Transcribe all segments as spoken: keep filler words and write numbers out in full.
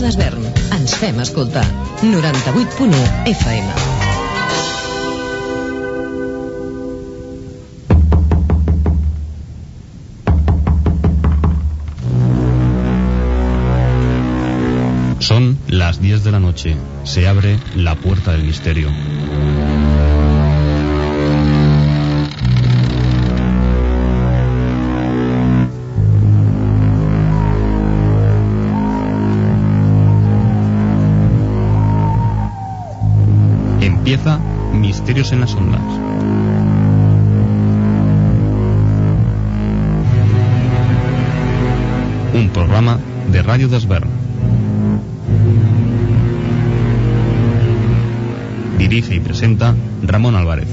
d'Esvern. Ens fem escoltar. noranta-vuit punt u F M. Son las diez de la noche. Se abre la puerta del misterio. Empieza Misterios en las Ondas. Un programa de Radio d'Esvern. Dirige y presenta Ramón Álvarez.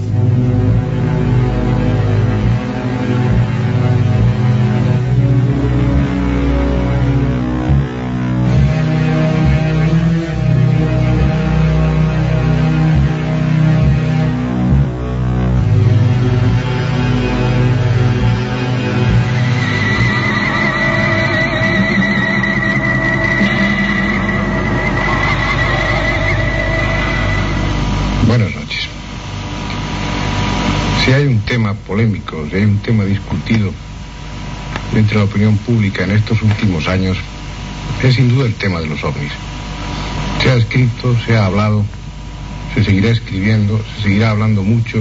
Si hay un tema polémico, si hay un tema discutido entre la opinión pública en estos últimos años, es sin duda el tema de los ovnis. Se ha escrito, se ha hablado, se seguirá escribiendo, se seguirá hablando mucho.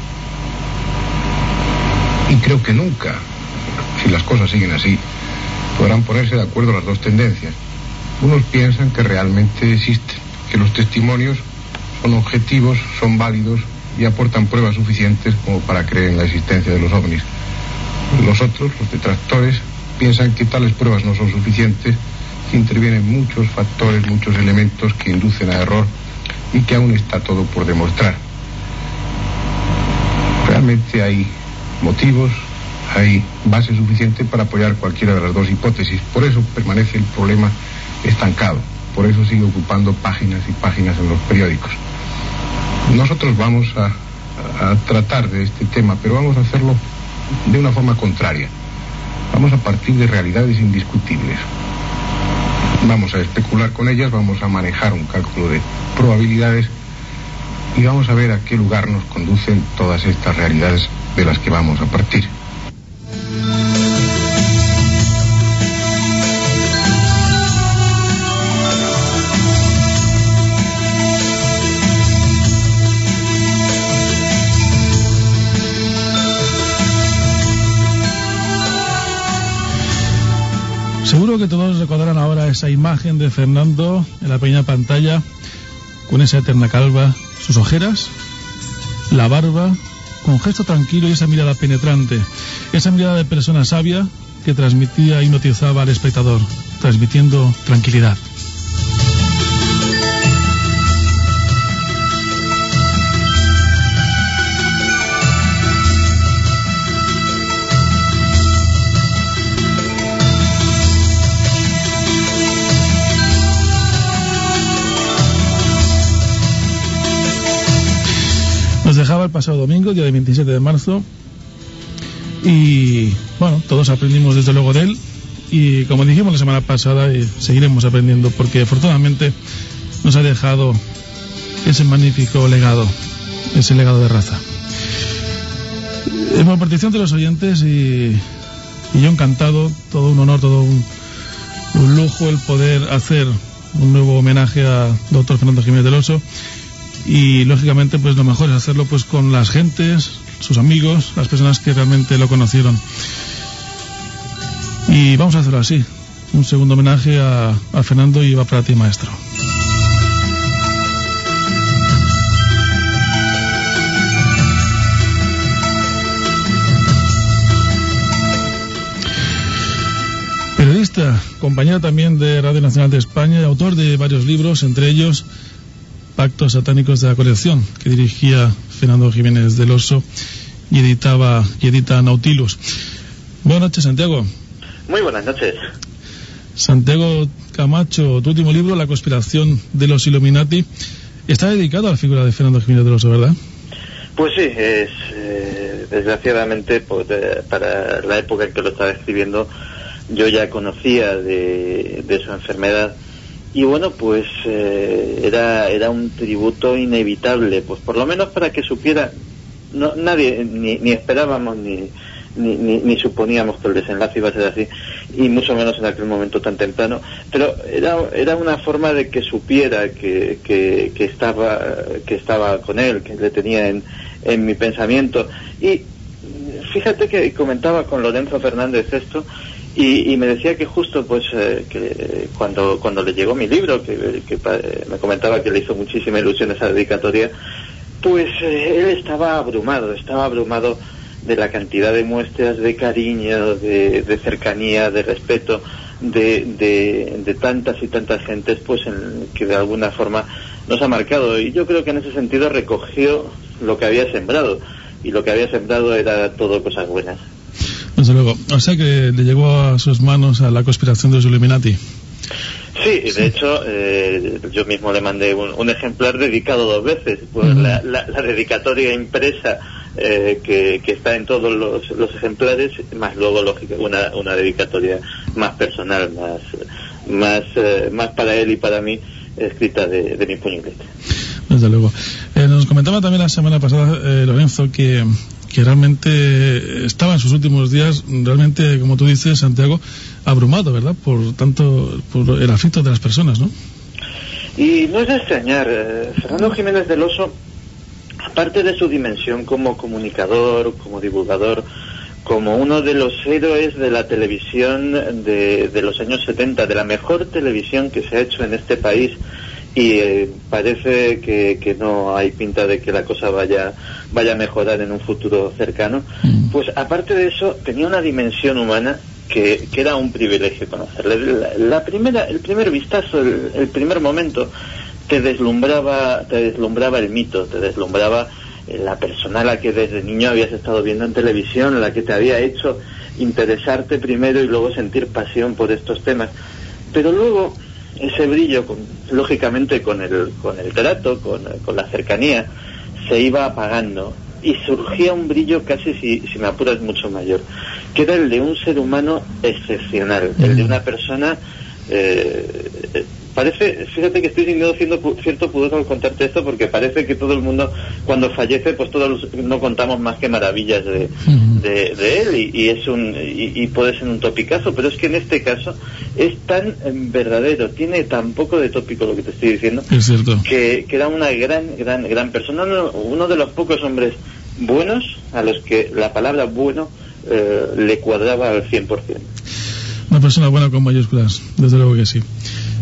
Y creo que nunca, si las cosas siguen así, podrán ponerse de acuerdo las dos tendencias. Unos piensan que realmente existen, que los testimonios son objetivos, son válidos y aportan pruebas suficientes como para creer en la existencia de los ovnis. Los otros, los detractores, piensan que tales pruebas no son suficientes, que intervienen muchos factores, muchos elementos que inducen a error y que aún está todo por demostrar. Realmente hay motivos, hay base suficiente para apoyar cualquiera de las dos hipótesis. Por eso permanece el problema estancado, por eso sigue ocupando páginas y páginas en los periódicos. Nosotros vamos a, a tratar de este tema, pero vamos a hacerlo de una forma contraria. Vamos a partir de realidades indiscutibles. Vamos a especular con ellas, vamos a manejar un cálculo de probabilidades y vamos a ver a qué lugar nos conducen todas estas realidades de las que vamos a partir. Seguro que todos recordarán ahora esa imagen de Fernando en la pequeña pantalla, con esa eterna calva, sus ojeras, la barba, con gesto tranquilo y esa mirada penetrante, esa mirada de persona sabia que transmitía y hipnotizaba al espectador, transmitiendo tranquilidad. Nos dejaba el pasado domingo, día de veintisiete de marzo, y bueno, todos aprendimos desde luego de él, y como dijimos la semana pasada, eh, seguiremos aprendiendo, porque afortunadamente nos ha dejado ese magnífico legado, ese legado de raza. Eh, por petición de los oyentes, y, y yo encantado, todo un honor, todo un, un lujo el poder hacer un nuevo homenaje a doctor Fernando Jiménez del Oso. Y lógicamente pues lo mejor es hacerlo pues con las gentes, sus amigos, las personas que realmente lo conocieron. Y vamos a hacerlo así, un segundo homenaje a, a Fernando, y va para ti, maestro. Periodista, compañero también de Radio Nacional de España, autor de varios libros, entre ellos Pactos Satánicos de la Colección, que dirigía Fernando Jiménez del Oso y editaba y edita Nautilus. Buenas noches, Santiago. Muy buenas noches. Santiago Camacho, tu último libro, La conspiración de los Illuminati, está dedicado a la figura de Fernando Jiménez del Oso, ¿verdad? Pues sí, es eh, desgraciadamente pues, de, para la época en que lo estaba escribiendo, yo ya conocía de, de su enfermedad y bueno, pues eh, era era un tributo inevitable, pues por lo menos para que supiera, no nadie ni, ni esperábamos ni Ni, ni, ni suponíamos que el desenlace iba a ser así, y mucho menos en aquel momento tan temprano, pero era era una forma de que supiera que, que, que estaba que estaba con él, que le tenía en, en mi pensamiento. Y fíjate que comentaba con Lorenzo Fernández esto, y, y me decía que justo pues eh, que cuando cuando le llegó mi libro, que, que eh, me comentaba que le hizo muchísima ilusión esa dedicatoria, pues eh, él estaba abrumado, estaba abrumado de la cantidad de muestras de cariño, de, de cercanía, de respeto, de, de, de tantas y tantas gentes, pues en, que de alguna forma nos ha marcado. Y yo creo que en ese sentido recogió lo que había sembrado, y lo que había sembrado era todo cosas buenas. Desde luego. O sea que le llegó a sus manos a la conspiración de los Illuminati. Sí, de hecho, eh, yo mismo le mandé un, un ejemplar dedicado dos veces, pues uh-huh. la, la, la dedicatoria impresa eh, que, que está en todos los, los ejemplares, más luego lógica, una, una dedicatoria más personal, más más eh, más para él y para mí, escrita de, de mi puño y letra. Desde luego. Eh, nos comentaba también la semana pasada eh, Lorenzo que que realmente estaba en sus últimos días, realmente, como tú dices, Santiago, abrumado, ¿verdad?, por tanto, por el afecto de las personas, ¿no? Y no es de extrañar, eh, Fernando Jiménez del Oso, aparte de su dimensión como comunicador, como divulgador, como uno de los héroes de la televisión de, de los años setenta, de la mejor televisión que se ha hecho en este país, y eh, parece que, que no hay pinta de que la cosa vaya vaya a mejorar en un futuro cercano, pues aparte de eso tenía una dimensión humana que, que era un privilegio conocerle. La, la primera, el primer vistazo, el, el primer momento te deslumbraba, te deslumbraba el mito, te deslumbraba la persona a la que desde niño habías estado viendo en televisión, la que te había hecho interesarte primero y luego sentir pasión por estos temas. Pero luego ese brillo, con, lógicamente con el con el trato, con, con la cercanía, se iba apagando y surgía un brillo casi, si, si me apuras, mucho mayor, que era el de un ser humano excepcional, el de una persona eh, parece, fíjate que estoy sintiendo cierto, cierto pudor al contarte esto, porque parece que todo el mundo cuando fallece, pues todos no contamos más que maravillas de, de, de él, y, y es un y, y puede ser un topicazo, pero es que en este caso es tan verdadero, tiene tan poco de tópico lo que te estoy diciendo, es cierto, que, que era una gran gran gran persona, uno, uno de los pocos hombres buenos a los que la palabra bueno eh, le cuadraba al cien por ciento. Una persona buena con mayúsculas, desde luego que sí.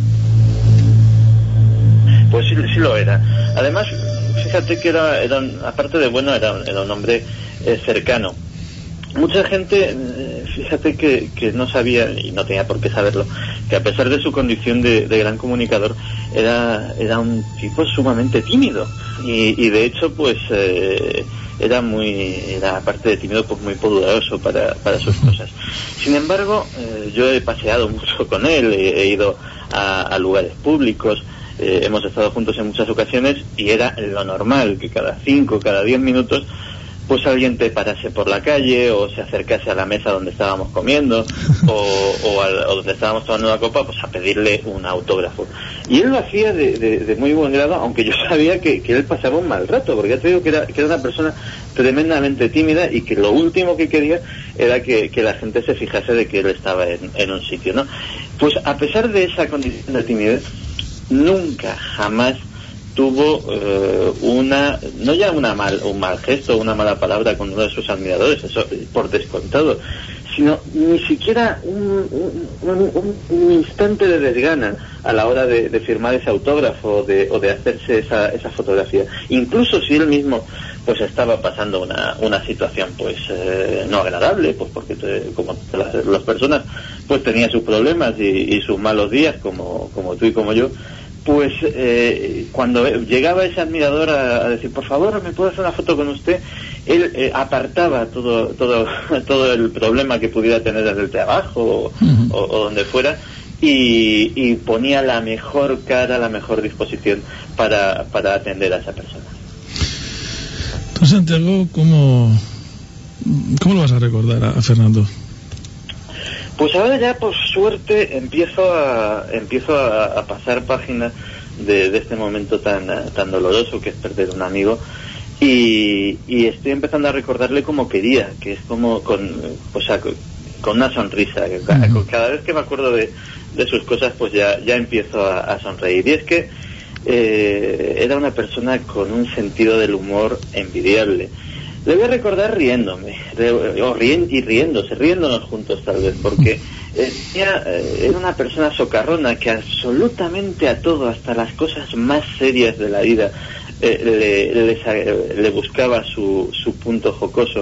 Pues sí, sí lo era. Además, fíjate que era, era un, aparte de bueno, era, era un hombre eh, cercano. Mucha gente, eh, fíjate que, que no sabía, y no tenía por qué saberlo, que a pesar de su condición de, de gran comunicador, era era un tipo sumamente tímido. Y, y de hecho, pues, eh, era muy, era aparte de tímido, pues muy poderoso para, para sus cosas. Sin embargo, eh, yo he paseado mucho con él, he, he ido a, a lugares públicos, Eh, hemos estado juntos en muchas ocasiones, y era lo normal que cada cinco, cada diez minutos pues alguien te parase por la calle o se acercase a la mesa donde estábamos comiendo o, o, al, o donde estábamos tomando una copa, pues a pedirle un autógrafo. Y él lo hacía de, de, de muy buen grado, aunque yo sabía que, que él pasaba un mal rato, porque ya te digo que era, que era una persona tremendamente tímida, y que lo último que quería era que, que la gente se fijase de que él estaba en, en un sitio, ¿no? Pues a pesar de esa condición de timidez, nunca, jamás tuvo eh, una, no ya una mal, un mal gesto, una mala palabra con uno de sus admiradores, eso por descontado, sino ni siquiera un, un, un, un instante de desgana a la hora de, de firmar ese autógrafo o de, o de hacerse esa, esa fotografía. Incluso si él mismo pues estaba pasando una, una situación pues eh, no agradable, pues porque te, como las, las personas pues tenía sus problemas y, y sus malos días, como, como tú y como yo, pues eh, cuando llegaba ese admirador a, a decir, por favor, ¿me puedo hacer una foto con usted?, él eh, apartaba todo todo todo el problema que pudiera tener desde el trabajo o, uh-huh. o, o donde fuera, y, y ponía la mejor cara, la mejor disposición para, para atender a esa persona. Tú, Santiago, ¿cómo, cómo lo vas a recordar a, a Fernando? Pues ahora ya, por suerte, empiezo a empiezo a, a pasar páginas de, de este momento tan tan doloroso que es perder un amigo, y, y estoy empezando a recordarle como quería, que es como con, o sea, con, con una sonrisa. Cada, cada vez que me acuerdo de, de sus cosas, pues ya ya empiezo a, a sonreír. Y es que eh, era una persona con un sentido del humor envidiable. Le voy a recordar riéndome, o rien, y riéndose, riéndonos juntos tal vez, porque eh, tenía, eh, era una persona socarrona que absolutamente a todo, hasta las cosas más serias de la vida, eh, le, le, le buscaba su, su punto jocoso.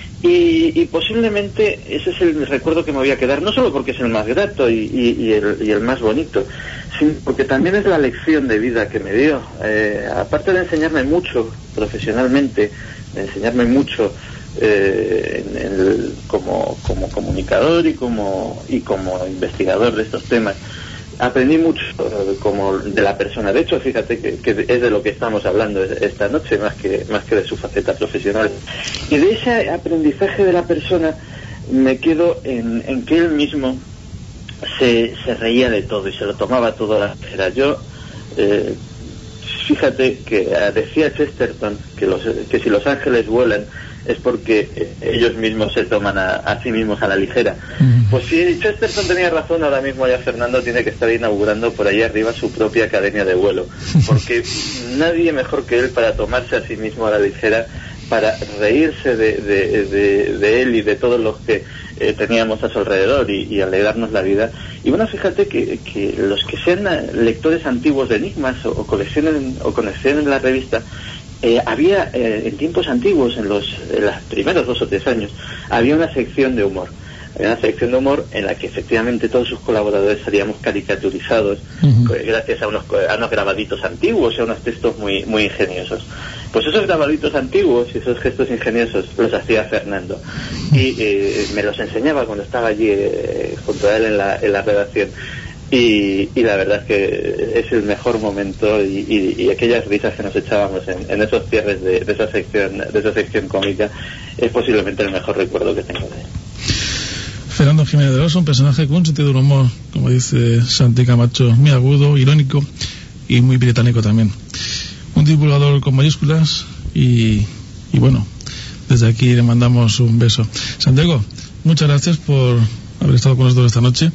Y, y posiblemente ese es el recuerdo que me voy a quedar, no solo porque es el más grato y, y, y, el, y el más bonito, sino porque también es la lección de vida que me dio. Eh, aparte de enseñarme mucho profesionalmente, de enseñarme mucho eh, en, en el, como, como comunicador y como, y como investigador de estos temas, aprendí mucho eh, como de la persona. De hecho, fíjate que, que es de lo que estamos hablando esta noche, más que más que de su faceta profesional. Y de ese aprendizaje de la persona me quedo en, en que él mismo se, se reía de todo y se lo tomaba todo a la ligera. Yo eh, fíjate que decía Chesterton que, los, que si los ángeles vuelan es porque ellos mismos se toman a, a sí mismos a la ligera. Mm. Pues si Chesterton tenía razón, ahora mismo ya Fernando tiene que estar inaugurando por ahí arriba su propia academia de vuelo, porque nadie mejor que él para tomarse a sí mismo a la ligera, para reírse de, de, de, de él y de todos los que eh, teníamos a su alrededor y, y alegrarnos la vida. Y bueno, fíjate que, que los que sean lectores antiguos de enigmas o, o coleccionen o coleccionen la revista, eh, había eh, en tiempos antiguos, en los, en los primeros dos o tres años, había una sección de humor. Había una sección de humor en la que efectivamente todos sus colaboradores salíamos caricaturizados, uh-huh, gracias a unos, a unos grabaditos antiguos y a unos textos muy, muy ingeniosos. Pues esos grabaditos antiguos y esos gestos ingeniosos los hacía Fernando, y eh, me los enseñaba cuando estaba allí eh, junto a él en la, en la redacción. Y, y la verdad es que es el mejor momento, y, y, y aquellas risas que nos echábamos en, en esos cierres de, de esa sección de esa sección cómica es posiblemente el mejor recuerdo que tengo de él. Fernando Jiménez de Oso, un personaje con un sentido del humor, como dice Santi Camacho, muy agudo, irónico y muy británico también. Un divulgador con mayúsculas y, y bueno, desde aquí le mandamos un beso. Santiago, muchas gracias por haber estado con nosotros esta noche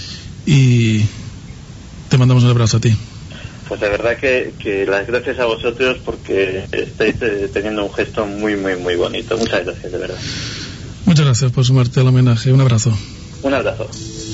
y te mandamos un abrazo a ti. Pues de verdad que, que las gracias a vosotros, porque estáis eh, teniendo un gesto muy, muy, muy bonito. Muchas gracias, de verdad. Muchas gracias por sumarte al homenaje. Un abrazo. Un abrazo.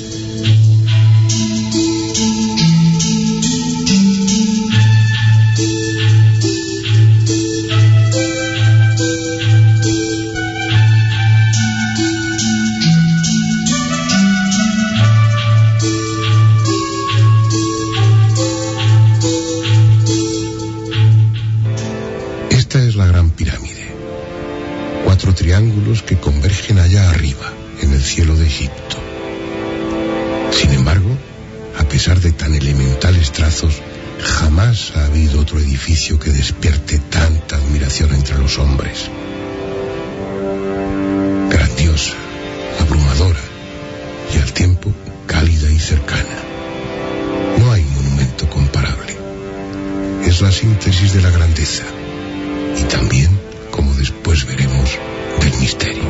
Esta es la Gran Pirámide. Cuatro triángulos que convergen allá arriba, en el cielo de Egipto. Sin embargo, a pesar de tan elementales trazos, jamás ha habido otro edificio que despierte tanta admiración entre los hombres. Grandiosa, abrumadora y al tiempo cálida y cercana. No hay monumento comparable. Es la síntesis de la grandeza y también, como después veremos, del misterio.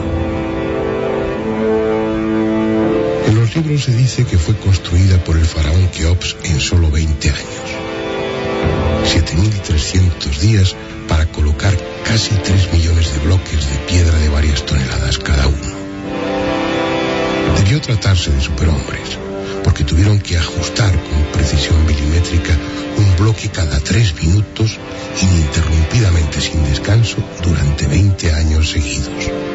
En los libros se dice que fue construida por el faraón Keops en solo veinte años. siete mil trescientos días para colocar casi tres millones de bloques de piedra de varias toneladas cada uno. Debió tratarse de superhombres, porque tuvieron que ajustar con precisión milimétrica un bloque cada tres minutos, ininterrumpidamente sin descanso, durante veinte años seguidos.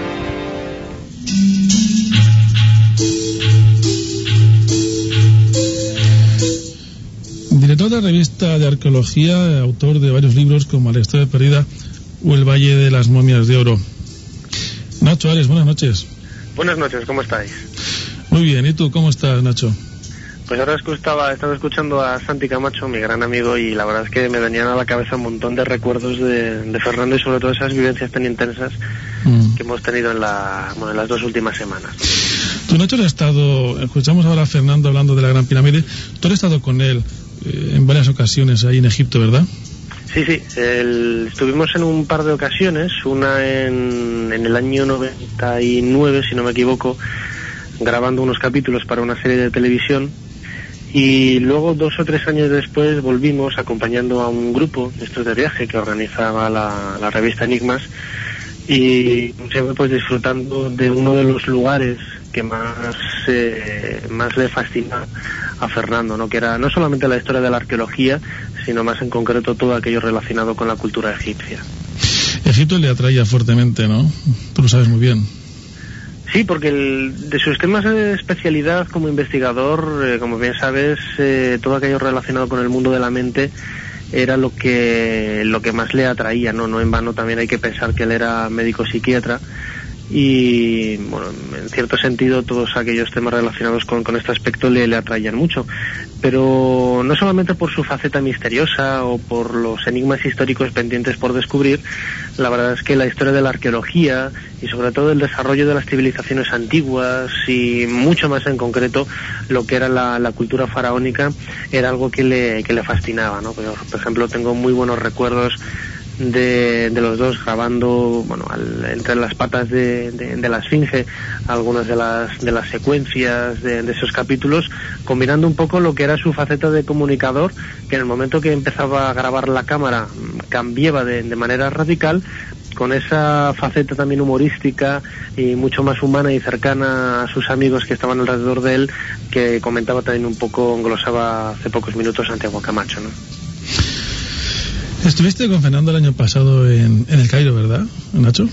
Director de la revista de arqueología, autor de varios libros como La historia perdida o El valle de las momias de oro. Nacho Ares, buenas noches. Buenas noches, ¿cómo estáis? Muy bien, ¿y tú cómo estás, Nacho? Pues ahora estaba, estaba escuchando a Santi Camacho, mi gran amigo, y la verdad es que me venían a la cabeza un montón de recuerdos de, de Fernando y sobre todo esas vivencias tan intensas mm. que hemos tenido en, la, bueno, en las dos últimas semanas. Tú, Nacho, has estado, escuchamos ahora a Fernando hablando de la Gran Pirámide, tú has estado con él eh, en varias ocasiones ahí en Egipto, ¿verdad? Sí, sí, el, estuvimos en un par de ocasiones, una en, en el año noventa y nueve, si no me equivoco, grabando unos capítulos para una serie de televisión. Y luego, dos o tres años después, volvimos acompañando a un grupo de estos de viaje que organizaba la, la revista Enigmas, y siempre pues disfrutando de uno de los lugares que más eh, más le fascina a Fernando, ¿no? Que era no solamente la historia de la arqueología, sino más en concreto todo aquello relacionado con la cultura egipcia. Egipto le atraía fuertemente, ¿no? Tú lo sabes muy bien. Sí, porque el, de sus temas de especialidad como investigador, eh, como bien sabes, eh, todo aquello relacionado con el mundo de la mente era lo que lo que más le atraía, ¿no? No en vano también hay que pensar que él era médico psiquiatra y, bueno, en cierto sentido todos aquellos temas relacionados con, con este aspecto le, le atraían mucho, pero no solamente por su faceta misteriosa o por los enigmas históricos pendientes por descubrir. La verdad es que la historia de la arqueología y sobre todo el desarrollo de las civilizaciones antiguas y mucho más en concreto lo que era la, la cultura faraónica era algo que le, que le fascinaba, ¿no? Por, por ejemplo, tengo muy buenos recuerdos de, de los dos grabando, bueno, al, entre las patas de, de, de la Esfinge algunas de las de las secuencias de, de esos capítulos, combinando un poco lo que era su faceta de comunicador, que en el momento que empezaba a grabar la cámara cambiaba de, de manera radical, con esa faceta también humorística y mucho más humana y cercana a sus amigos que estaban alrededor de él, que comentaba también un poco, englosaba hace pocos minutos Santiago Camacho, ¿no? Estuviste con Fernando el año pasado en, en el Cairo, ¿verdad, Nacho?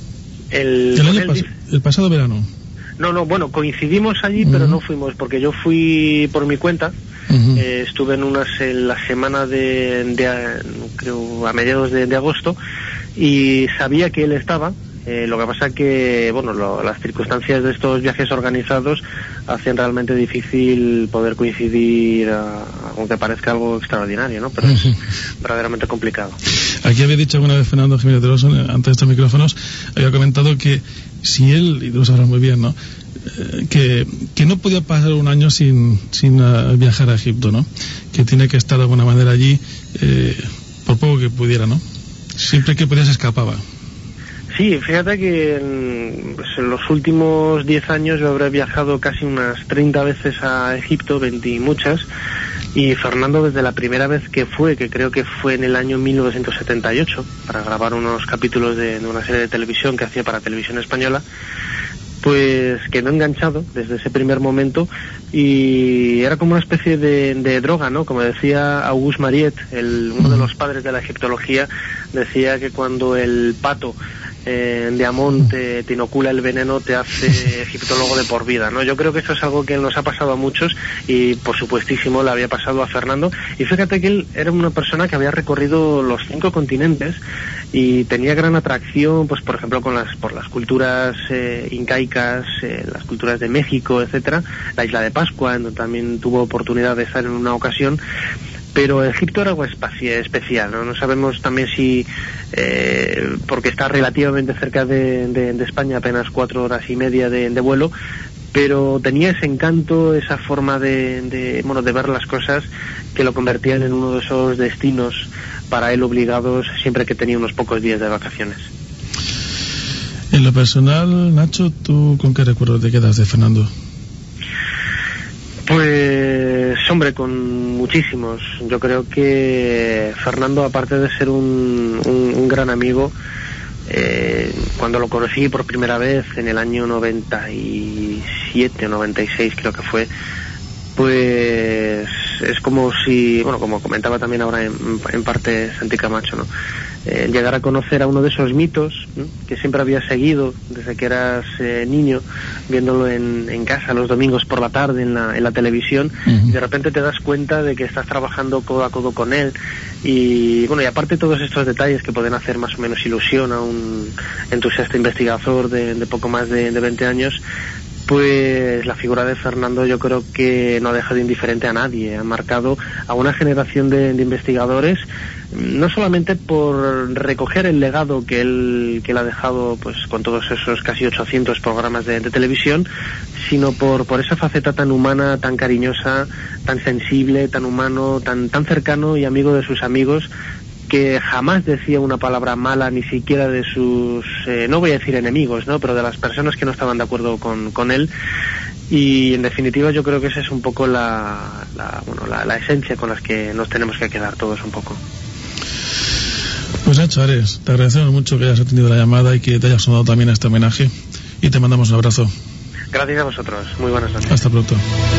El, el, año el, pas- el pasado verano. No, no, bueno, coincidimos allí, uh-huh. pero no fuimos, porque yo fui por mi cuenta. Uh-huh. Eh, estuve en unas en la semana de, de creo a mediados de, de agosto, y sabía que él estaba. Eh, lo que pasa que, bueno, lo, las circunstancias de estos viajes organizados hacen realmente difícil poder coincidir, a, aunque parezca algo extraordinario, ¿no? Pero es verdaderamente complicado. Aquí había dicho alguna vez Fernando Jiménez de Rosso, ante estos micrófonos, había comentado que si él, y tú lo sabrás muy bien, ¿no?, eh, que, que no podía pasar un año sin, sin uh, viajar a Egipto, ¿no? Que tiene que estar de alguna manera allí, eh, por poco que pudiera, ¿no? Siempre que podía se escapaba. Sí, fíjate que en, pues en los últimos diez años yo habré viajado casi unas treinta veces a Egipto, veinte y muchas, y Fernando desde la primera vez que fue, que creo que fue en el año mil novecientos setenta y ocho, para grabar unos capítulos de, de una serie de televisión que hacía para Televisión Española, pues quedó enganchado desde ese primer momento, y era como una especie de, de droga, ¿no? Como decía Auguste Mariette, el, uno de los padres de la egiptología, decía que cuando el pato eh, de Amón te, te inocula el veneno, te hace egiptólogo de por vida, ¿no? Yo creo que eso es algo que nos ha pasado a muchos, y por supuestísimo le había pasado a Fernando. Y fíjate que él era una persona que había recorrido los cinco continentes y tenía gran atracción, pues por ejemplo con las por las culturas eh, incaicas, eh, las culturas de México, etcétera, la isla de Pascua, en donde también tuvo oportunidad de estar en una ocasión. Pero Egipto era algo especial, ¿no? No sabemos también si, eh, porque está relativamente cerca de, de, de España, apenas cuatro horas y media de, de vuelo, pero tenía ese encanto, esa forma de, de, bueno, de ver las cosas, que lo convertían en uno de esos destinos para él obligados siempre que tenía unos pocos días de vacaciones. En lo personal, Nacho, ¿tú con qué recuerdos te quedas de Fernando? Pues, hombre, con muchísimos. Yo creo que Fernando, aparte de ser un, un, un gran amigo, eh, cuando lo conocí por primera vez en el año noventa y siete o noventa y seis creo que fue, pues es como si, bueno, como comentaba también ahora en, en parte Santi Camacho, ¿no? Eh, llegar a conocer a uno de esos mitos, ¿no?, que siempre había seguido desde que eras eh, niño, viéndolo en, en casa los domingos por la tarde en la, en la televisión, uh-huh. y de repente te das cuenta de que estás trabajando codo a codo con él, y bueno, y aparte todos estos detalles que pueden hacer más o menos ilusión a un entusiasta investigador de, de poco más de, de veinte años, Pues la figura de Fernando yo creo que no ha dejado indiferente a nadie, ha marcado a una generación de, de investigadores, no solamente por recoger el legado que él, que él ha dejado pues con todos esos casi ochocientos programas de, de televisión, sino por, por esa faceta tan humana, tan cariñosa, tan sensible, tan humano, tan, tan cercano y amigo de sus amigos, que jamás decía una palabra mala ni siquiera de sus, eh, no voy a decir enemigos, ¿no?, pero de las personas que no estaban de acuerdo con, con él. Y en definitiva yo creo que esa es un poco la, la, bueno, la, la esencia con las que nos tenemos que quedar todos un poco. Pues Nacho Ares, te agradecemos mucho que hayas atendido la llamada y que te hayas sumado también a este homenaje, y te mandamos un abrazo. Gracias a vosotros, muy buenas noches. Hasta pronto.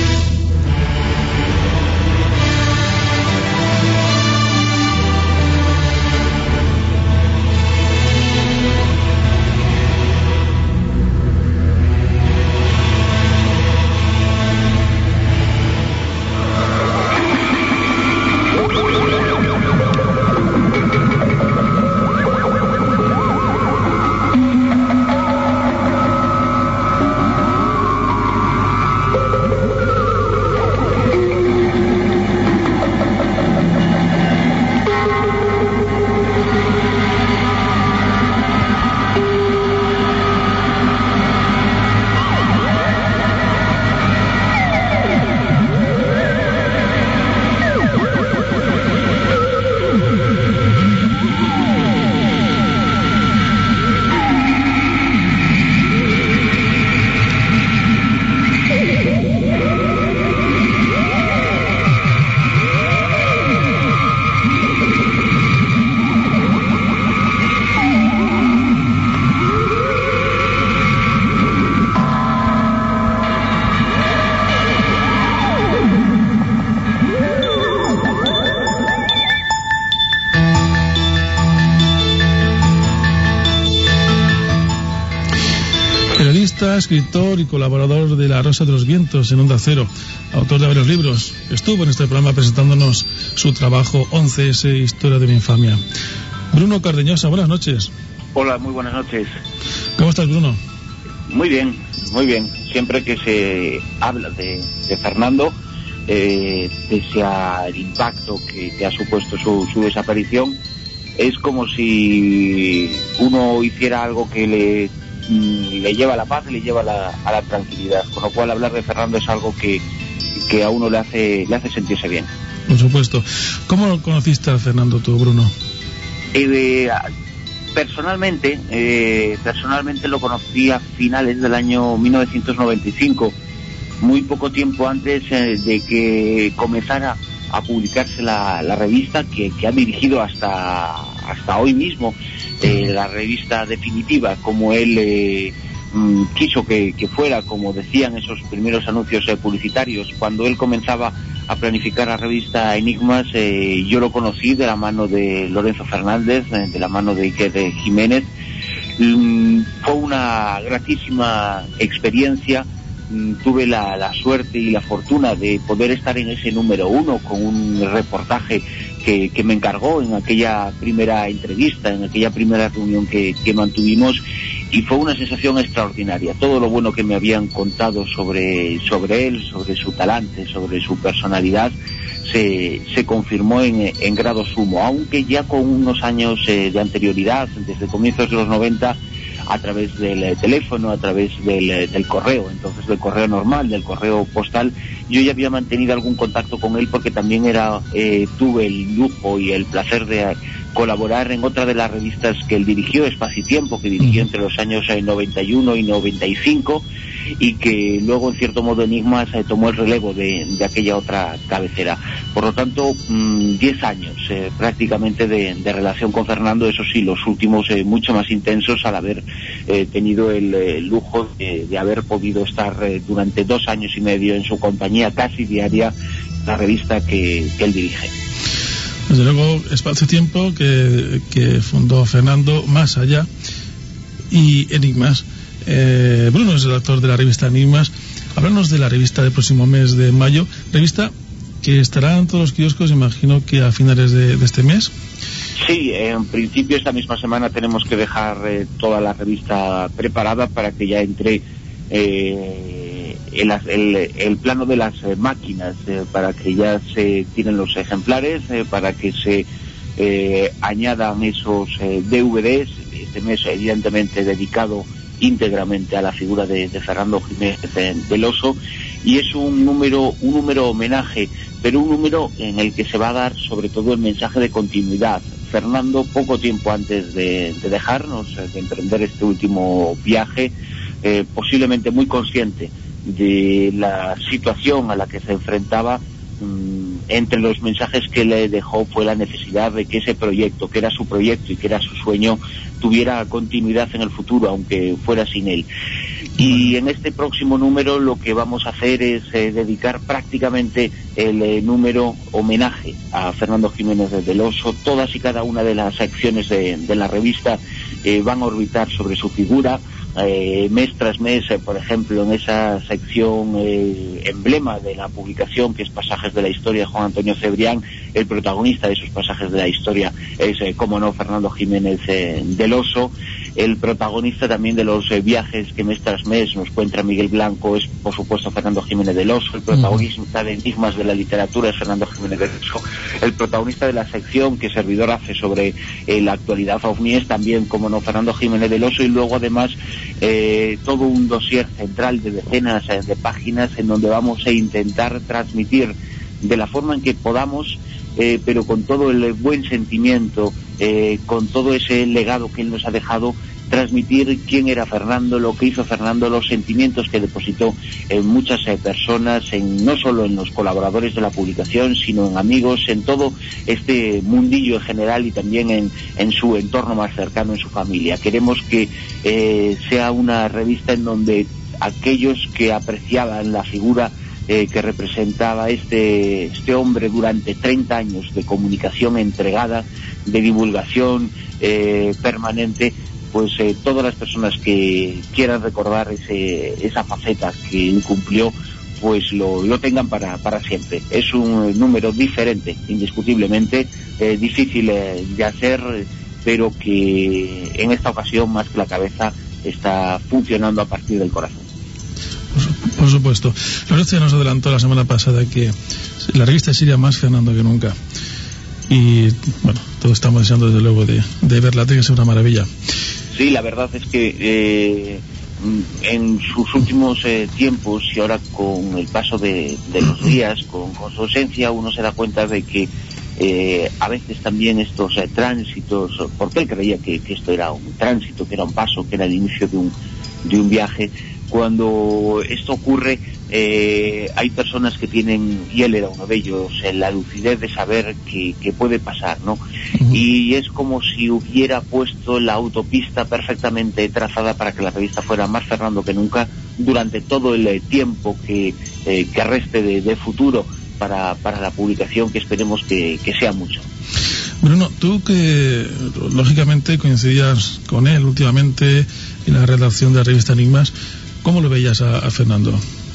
Escritor y colaborador de La Rosa de los Vientos en Onda Cero, autor de varios libros. Estuvo en este programa presentándonos su trabajo once ese, Historia de una infamia. Bruno Cardeñosa, buenas noches. Hola, muy buenas noches. ¿Cómo estás, Bruno? Muy bien, muy bien. Siempre que se habla de, de Fernando, eh, pese al impacto que, que ha supuesto su, su desaparición, es como si uno hiciera algo que le le lleva a la paz y le lleva a la, a la tranquilidad, con lo cual hablar de Fernando es algo que, que a uno le hace le hace sentirse bien. Por supuesto. ¿Cómo conociste a Fernando tú, Bruno? Eh, personalmente eh, personalmente lo conocí a finales del año mil novecientos noventa y cinco, muy poco tiempo antes eh, de que comenzara a publicarse la, la revista que, que ha dirigido hasta hasta hoy mismo, eh, la revista definitiva, como él eh, mm, quiso que, que fuera, como decían esos primeros anuncios eh, publicitarios. Cuando él comenzaba a planificar la revista Enigmas, eh, yo lo conocí de la mano de Lorenzo Fernández, eh, de la mano de Iker Jiménez. Mm, fue una gratísima experiencia. Mm, tuve la, la suerte y la fortuna de poder estar en ese número uno con un reportaje que, que me encargó en aquella primera entrevista, en aquella primera reunión que, que mantuvimos, y fue una sensación extraordinaria. Todo lo bueno que me habían contado sobre, sobre él, sobre su talante, sobre su personalidad, se, se confirmó en, en grado sumo, aunque ya con unos años eh, de anterioridad, desde comienzos de los noventa, a través del teléfono, a través del, del correo, entonces del correo normal, del correo postal. Yo ya había mantenido algún contacto con él porque también era eh, tuve el lujo y el placer de colaborar en otra de las revistas que él dirigió, Espacio y Tiempo, que dirigió entre los años eh, noventa y uno y noventa y cinco, y que luego en cierto modo Enigmas eh, tomó el relevo de, de aquella otra cabecera. Por lo tanto, mmm, diez años eh, prácticamente de, de relación con Fernando, eso sí, los últimos eh, mucho más intensos, al haber eh, tenido el eh, lujo de, de haber podido estar eh, durante dos años y medio en su compañía casi diaria, la revista que, que él dirige. Desde luego, Espacio-Tiempo que, que fundó Fernando, Más Allá y Enigmas. Eh, Bruno es el autor de la revista Enigmas. Háblanos de la revista del próximo mes de mayo, revista que estará en todos los kioscos, imagino que a finales de, de este mes. Sí, en principio esta misma semana tenemos que dejar eh, toda la revista preparada para que ya entre eh, el, el, el plano de las eh, máquinas eh, para que ya se tiren los ejemplares, eh, para que se eh, añadan esos eh, D V Ds. Este mes evidentemente dedicado íntegramente a la figura de, de Fernando Jiménez del Oso, y es un número un número homenaje, pero un número en el que se va a dar sobre todo el mensaje de continuidad. Fernando, poco tiempo antes de, de dejarnos, de emprender este último viaje, eh, posiblemente muy consciente de la situación a la que se enfrentaba, mmm, entre los mensajes que le dejó fue la necesidad de que ese proyecto, que era su proyecto y que era su sueño, tuviera continuidad en el futuro, aunque fuera sin él. Y en este próximo número lo que vamos a hacer es eh, dedicar prácticamente el eh, número homenaje a Fernando Jiménez del Oso. Todas y cada una de las secciones de, de la revista eh, van a orbitar sobre su figura. Eh, mes tras mes, eh, por ejemplo, en esa sección eh, emblema de la publicación, que es Pasajes de la Historia, Juan Antonio Cebrián, el protagonista de esos pasajes de la historia es, eh, como no, Fernando Jiménez eh, del Oso. El protagonista también de los eh, viajes que mes tras mes nos cuenta Miguel Blanco es, por supuesto, Fernando Jiménez del Oso. El protagonista de Enigmas de la Literatura es Fernando Jiménez del Oso. El protagonista de la sección que Servidor hace sobre eh, la actualidad ovni es también, como no, Fernando Jiménez del Oso. Y luego, además, eh, todo un dossier central de decenas eh, de páginas en donde vamos a intentar transmitir de la forma en que podamos, eh, pero con todo el buen sentimiento, eh, con todo ese legado que él nos ha dejado, transmitir quién era Fernando, lo que hizo Fernando, los sentimientos que depositó en muchas eh, personas, en no solo en los colaboradores de la publicación, sino en amigos, en todo este mundillo en general y también en, en su entorno más cercano, en su familia. Queremos que eh, sea una revista en donde aquellos que apreciaban la figura Eh, que representaba este este hombre durante treinta años de comunicación entregada, de divulgación eh, permanente, pues eh, todas las personas que quieran recordar ese, esa faceta que cumplió, pues lo, lo tengan para, para siempre. Es un número diferente, indiscutiblemente, eh, difícil eh, de hacer, pero que en esta ocasión, más que la cabeza, está funcionando a partir del corazón. Por supuesto. Lorenzo ya nos adelantó la semana pasada que la revista sería más Fernando que nunca. Y bueno, todos estamos deseando desde luego de, de verla, tiene que ser una maravilla. Sí, la verdad es que eh, en sus últimos eh, tiempos, y ahora con el paso de, de los días, con, con su ausencia, uno se da cuenta de que eh, a veces también estos eh, tránsitos, porque él creía que, que esto era un tránsito, que era un paso, que era el inicio de un, de un viaje. Cuando esto ocurre, eh, hay personas que tienen, y él era uno de ellos, eh, la lucidez de saber que, que puede pasar, ¿no? Uh-huh. Y es como si hubiera puesto la autopista perfectamente trazada para que la revista fuera más Fernando que nunca durante todo el eh, tiempo que, eh, que reste de, de futuro para, para la publicación, que esperemos que, que sea mucho. Bruno, tú que lógicamente coincidías con él últimamente en la redacción de la revista Enigmas, ¿cómo lo veías a, a Fernando?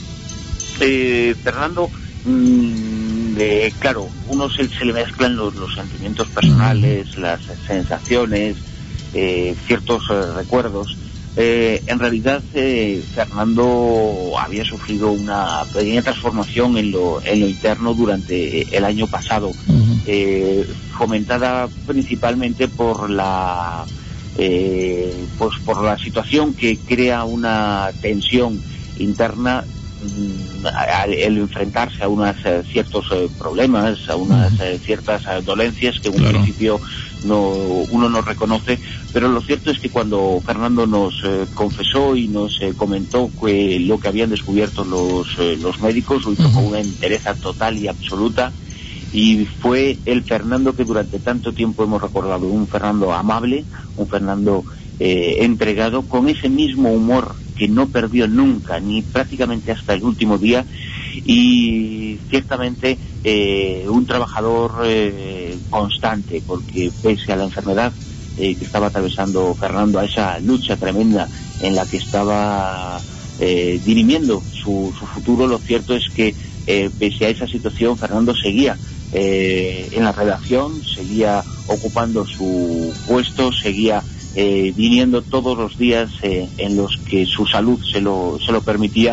Eh, Fernando, mmm, eh, claro, uno se, se le mezclan los, los sentimientos personales, uh-huh. las sensaciones, eh, ciertos eh, recuerdos. Eh, en realidad, eh, Fernando había sufrido una pequeña transformación en lo, en lo interno durante el año pasado, uh-huh. eh, fomentada principalmente por la Eh, pues por la situación que crea una tensión interna, el enfrentarse a unos eh, ciertos eh, problemas, a unas eh, ciertas eh, dolencias que en claro. un principio no, uno no reconoce, pero lo cierto es que cuando Fernando nos eh, confesó y nos eh, comentó que lo que habían descubierto los, eh, los médicos lo hizo uh-huh. con una entereza total y absoluta, y fue el Fernando que durante tanto tiempo hemos recordado, un Fernando amable, un Fernando eh, entregado, con ese mismo humor que no perdió nunca, ni prácticamente hasta el último día, y ciertamente eh, un trabajador eh, constante, porque pese a la enfermedad eh, que estaba atravesando Fernando, a esa lucha tremenda en la que estaba eh, dirimiendo su, su futuro, lo cierto es que eh, pese a esa situación, Fernando seguía Eh, en la redacción, seguía ocupando su puesto, seguía eh, viniendo todos los días eh, en los que su salud se lo, se lo permitía,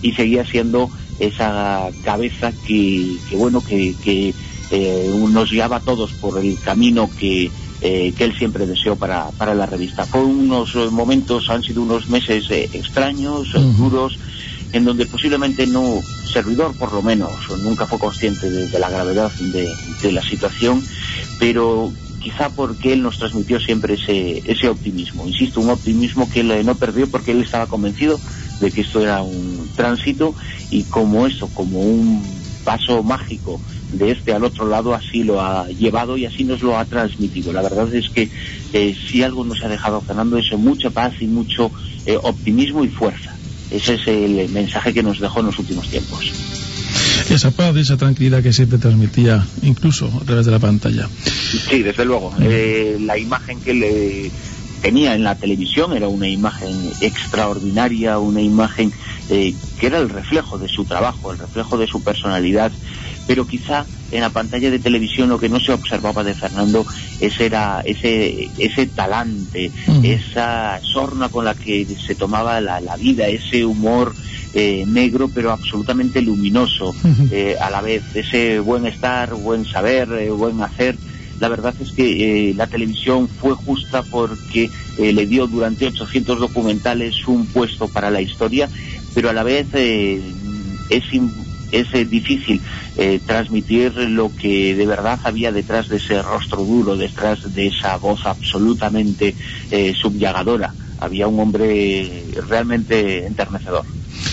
y seguía siendo esa cabeza que, que bueno, que, que eh, nos guiaba a todos por el camino que, eh, que él siempre deseó para, para la revista. Fue unos momentos, han sido unos meses eh, extraños, uh-huh. duros, en donde posiblemente no, servidor por lo menos, nunca fue consciente de, de la gravedad de, de la situación, pero quizá porque él nos transmitió siempre ese, ese optimismo, insisto, un optimismo que él no perdió porque él estaba convencido de que esto era un tránsito, y como eso, como un paso mágico de este al otro lado, así lo ha llevado y así nos lo ha transmitido. La verdad es que eh, si algo nos ha dejado, Fernando, es mucha paz y mucho eh, optimismo y fuerza. Ese es el mensaje que nos dejó en los últimos tiempos. Esa paz y esa tranquilidad que siempre transmitía, incluso a través de la pantalla. Sí, desde luego. Eh, la imagen que le tenía en la televisión era una imagen extraordinaria, una imagen eh, que era el reflejo de su trabajo, el reflejo de su personalidad, pero quizá en la pantalla de televisión lo que no se observaba de Fernando ese era ese ese talante, uh-huh. esa sorna con la que se tomaba la, la vida, ese humor eh, negro pero absolutamente luminoso, uh-huh. eh, a la vez, ese buen estar, buen saber, eh, buen hacer. La verdad es que eh, la televisión fue justa porque eh, le dio durante ochocientos documentales un puesto para la historia, pero a la vez eh, es, es eh, difícil eh, transmitir lo que de verdad había detrás de ese rostro duro, detrás de esa voz absolutamente eh, subyagadora. Había un hombre realmente enternecedor.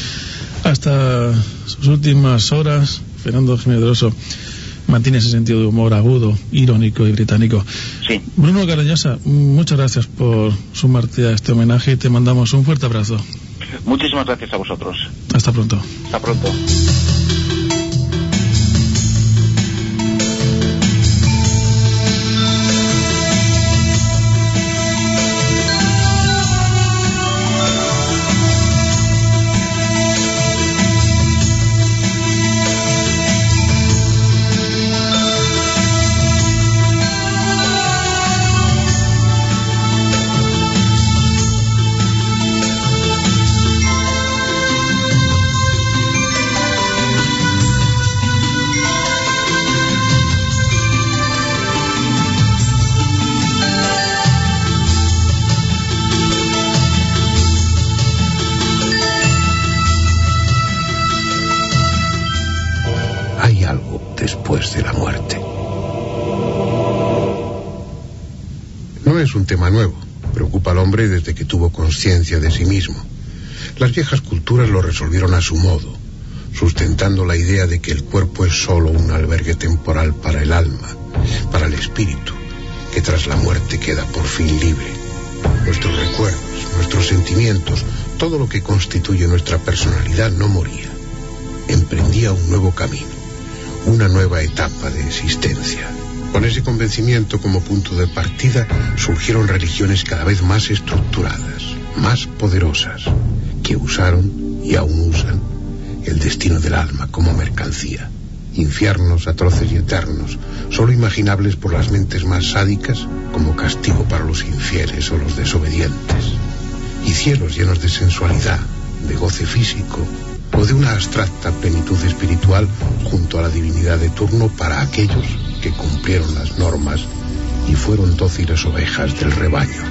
Hasta sus últimas horas, Fernando Jiménez del Oso mantiene ese sentido de humor agudo, irónico y británico. Sí. Bruno Carañosa, muchas gracias por sumarte a este homenaje y te mandamos un fuerte abrazo. Muchísimas gracias a vosotros. Hasta pronto. Hasta pronto. De la muerte. No es un tema nuevo, preocupa al hombre desde que tuvo conciencia de sí mismo. Las viejas culturas lo resolvieron a su modo, sustentando la idea de que el cuerpo es solo un albergue temporal para el alma, para el espíritu, que tras la muerte queda por fin libre. Nuestros recuerdos, nuestros sentimientos, todo lo que constituye nuestra personalidad no moría, emprendía un nuevo camino, una nueva etapa de existencia. Con ese convencimiento como punto de partida surgieron religiones cada vez más estructuradas, más poderosas, que usaron y aún usan el destino del alma como mercancía. Infiernos atroces y eternos, solo imaginables por las mentes más sádicas como castigo para los infieles o los desobedientes. Y cielos llenos de sensualidad, de goce físico o de una abstracta plenitud espiritual junto a la divinidad de turno para aquellos que cumplieron las normas y fueron dóciles ovejas del rebaño.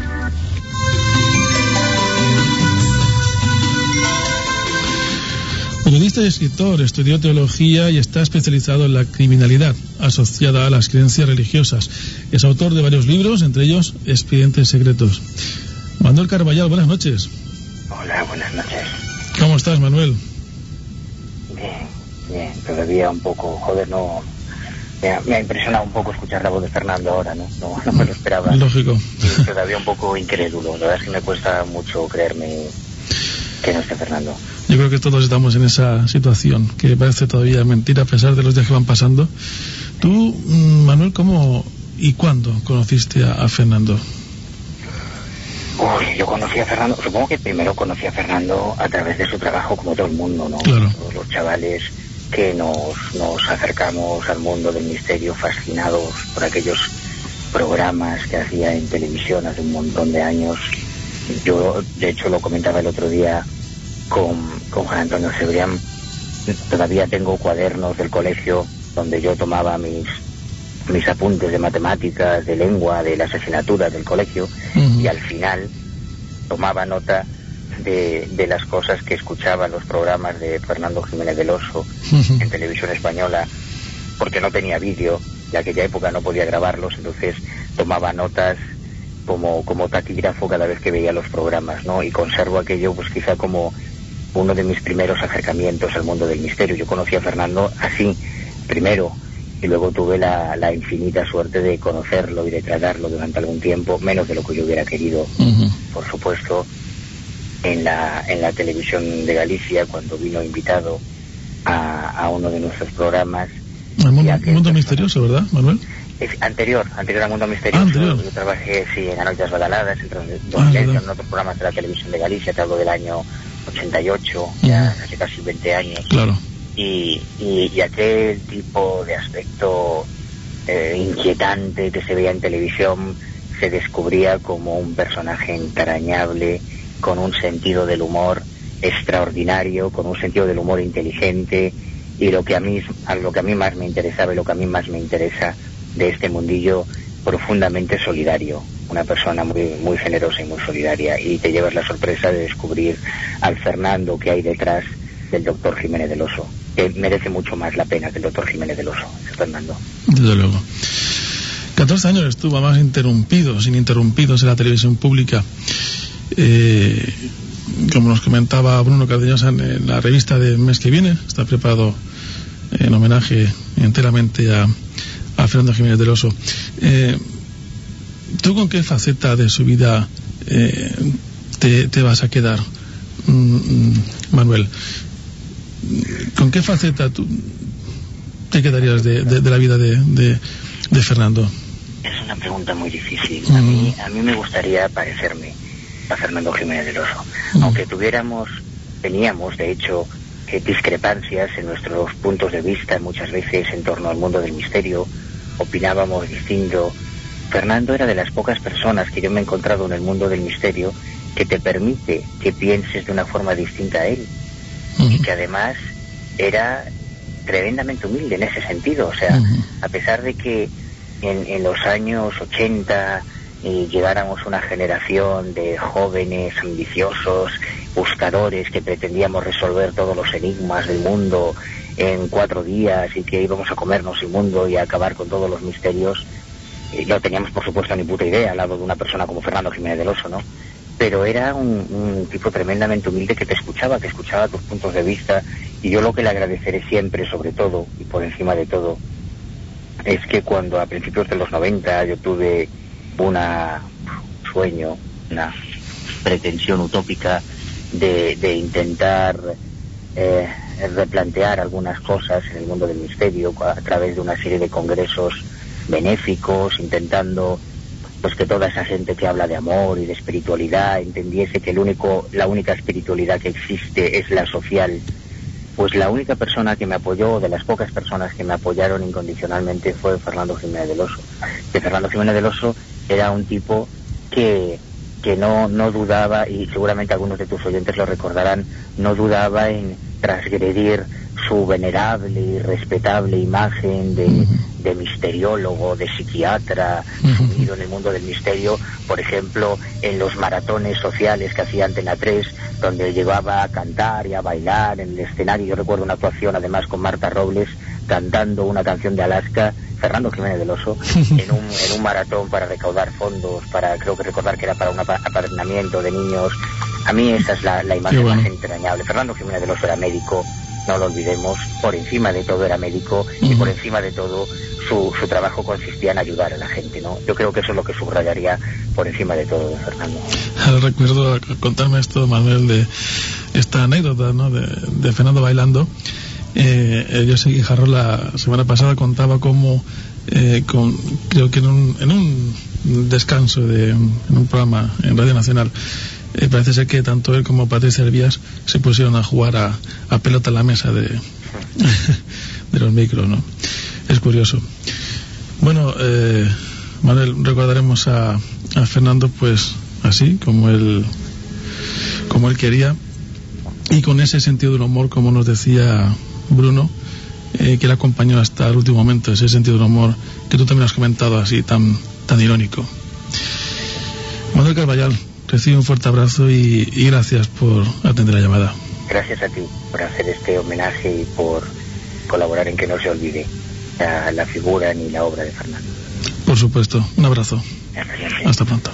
Periodista y escritor, estudió teología y está especializado en la criminalidad asociada a las creencias religiosas. Es autor de varios libros, entre ellos Expedientes Secretos. Manuel Carballal, buenas noches. Hola, buenas noches. ¿Cómo estás, Manuel? Bien, bien, todavía un poco, joder, no... Me ha, me ha impresionado un poco escuchar la voz de Fernando ahora, ¿no? No, no me lo esperaba. Lógico. Y todavía un poco incrédulo. La verdad es que me cuesta mucho creerme que no esté Fernando. Yo creo que todos estamos en esa situación, que parece todavía mentira a pesar de los días que van pasando. Tú, Manuel, ¿cómo y cuándo conociste a, a Fernando? Uy, yo conocí a Fernando, supongo que primero conocí a Fernando a través de su trabajo, como todo el mundo, ¿no? Claro. Todos los chavales que nos, nos acercamos al mundo del misterio fascinados por aquellos programas que hacía en televisión hace un montón de años. Yo, de hecho, lo comentaba el otro día con, con Juan Antonio Cebrián. Todavía tengo cuadernos del colegio donde yo tomaba mis mis apuntes de matemáticas, de lengua, de las asignaturas del colegio, uh-huh. y al final tomaba nota de, de las cosas que escuchaba en los programas de Fernando Jiménez del Oso, uh-huh. en Televisión Española, porque no tenía vídeo, y en aquella época no podía grabarlos, entonces tomaba notas como, como taquígrafo cada vez que veía los programas, ¿no? Y conservo aquello, pues quizá como uno de mis primeros acercamientos al mundo del misterio. Yo conocí a Fernando así, primero, y luego tuve la, la infinita suerte de conocerlo y de tratarlo durante algún tiempo, menos de lo que yo hubiera querido, uh-huh. por supuesto, en la en la televisión de Galicia, cuando vino invitado a, a uno de nuestros programas. El mundo, mundo misterioso, ¿verdad, Manuel? Es anterior, anterior al Mundo Misterioso. Ah, anterior. Yo trabajé, sí, en Anoitas Badaladas, en, ah, en otros programas de la televisión de Galicia, te hablo del año ochenta y ocho, uh-huh. ya hace casi veinte años. Claro. Y, y, y aquel tipo de aspecto eh, inquietante que se veía en televisión se descubría como un personaje entrañable, con un sentido del humor extraordinario, con un sentido del humor inteligente, y lo que a mí, a lo que a mí más me interesaba y lo que a mí más me interesa de este mundillo, profundamente solidario, una persona muy muy generosa y muy solidaria, y te llevas la sorpresa de descubrir al Fernando que hay detrás del doctor Jiménez del Oso, que merece mucho más la pena que el doctor Jiménez del Oso, Fernando. Desde luego. catorce años estuvo más interrumpidos, ininterrumpidos en la televisión pública. Eh, como nos comentaba Bruno Cardeñosa en la revista del mes que viene, está preparado en homenaje enteramente a, a Fernando Jiménez del Oso. Eh, ¿Tú con qué faceta de su vida eh, te, te vas a quedar, mm, Manuel? ¿Con qué faceta tú te quedarías de, de, de la vida de, de, de Fernando? Es una pregunta muy difícil. A mí, a mí me gustaría parecerme a Fernando Jiménez del Oso. Uh-huh. Aunque tuviéramos, teníamos de hecho, eh, discrepancias en nuestros puntos de vista muchas veces en torno al mundo del misterio, opinábamos distinto. Fernando era de las pocas personas que yo me he encontrado en el mundo del misterio que te permite que pienses de una forma distinta a él. Uh-huh. Y que además era tremendamente humilde en ese sentido. O sea, uh-huh. a pesar de que en, en los años ochenta y llegáramos una generación de jóvenes ambiciosos, buscadores, que pretendíamos resolver todos los enigmas del mundo en cuatro días y que íbamos a comernos el mundo y a acabar con todos los misterios, eh, no teníamos por supuesto ni puta idea al lado de una persona como Fernando Jiménez del Oso, ¿no? Pero era un, un tipo tremendamente humilde que te escuchaba, que escuchaba tus puntos de vista, y yo lo que le agradeceré siempre, sobre todo, y por encima de todo, es que cuando a principios de los noventa yo tuve una sueño, una pretensión utópica de, de intentar eh, replantear algunas cosas en el mundo del misterio a través de una serie de congresos benéficos, intentando pues que toda esa gente que habla de amor y de espiritualidad entendiese que el único, la única espiritualidad que existe es la social. Pues la única persona que me apoyó, de las pocas personas que me apoyaron incondicionalmente, fue Fernando Jiménez del Oso. Que Fernando Jiménez del Oso era un tipo que, que no, no dudaba, y seguramente algunos de tus oyentes lo recordarán, no dudaba en transgredir su venerable y respetable imagen de, de misteriólogo, de psiquiatra, sumido en el mundo del misterio, por ejemplo, en los maratones sociales que hacía Antena tres, donde llegaba a cantar y a bailar en el escenario. Yo recuerdo una actuación además con Marta Robles cantando una canción de Alaska, Fernando Jiménez del Oso, en un, en un maratón para recaudar fondos, para, creo que recordar que era para un apartamiento de niños. A mí esa es la, la imagen bueno. más entrañable. Fernando Jiménez del Oso era médico, no lo olvidemos, por encima de todo era médico, uh-huh. y por encima de todo su, su trabajo consistía en ayudar a la gente, ¿no? Yo creo que eso es lo que subrayaría por encima de todo de Fernando. Ahora recuerdo contarme esto, Manuel, de esta anécdota, ¿no?, de, de Fernando bailando. Eh, yo sé que Guijarro la semana pasada contaba cómo, eh, con, creo que en un, en un descanso de en un programa en Radio Nacional, Eh, parece ser que tanto él como Patricia Hervías se pusieron a jugar a, a pelota en la mesa de, de los micros, ¿no? Es curioso. Bueno, eh, Manuel, recordaremos a, a Fernando pues así, como él como él quería, y con ese sentido del humor, como nos decía Bruno, eh, que le acompañó hasta el último momento, ese sentido del humor que tú también has comentado así, tan, tan irónico. Manuel Carballal, recibe un fuerte abrazo y, y gracias por atender la llamada. Gracias a ti por hacer este homenaje y por colaborar en que no se olvide la, la figura ni la obra de Fernando. Por supuesto, un abrazo. Hasta pronto.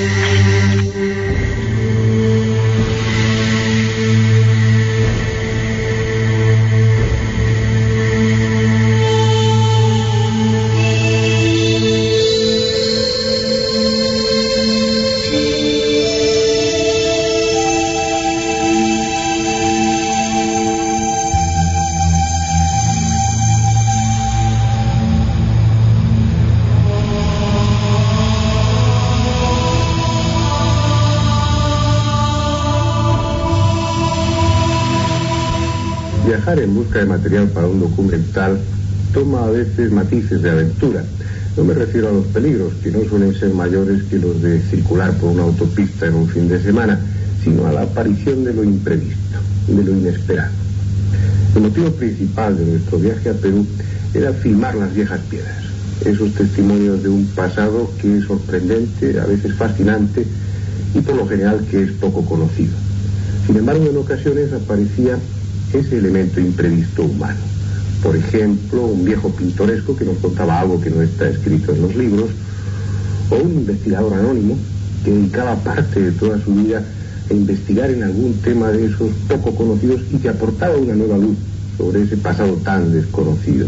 Viajar en busca de material para un documental toma a veces matices de aventura. No me refiero a los peligros, que no suelen ser mayores que los de circular por una autopista en un fin de semana, sino a la aparición de lo imprevisto, de lo inesperado. El motivo principal de nuestro viaje a Perú era filmar las viejas piedras, esos testimonios de un pasado que es sorprendente, a veces fascinante, y por lo general que es poco conocido. Sin embargo, en ocasiones aparecía ese elemento imprevisto humano. Por ejemplo, un viejo pintoresco que nos contaba algo que no está escrito en los libros, o un investigador anónimo que dedicaba parte de toda su vida a investigar en algún tema de esos poco conocidos y que aportaba una nueva luz sobre ese pasado tan desconocido.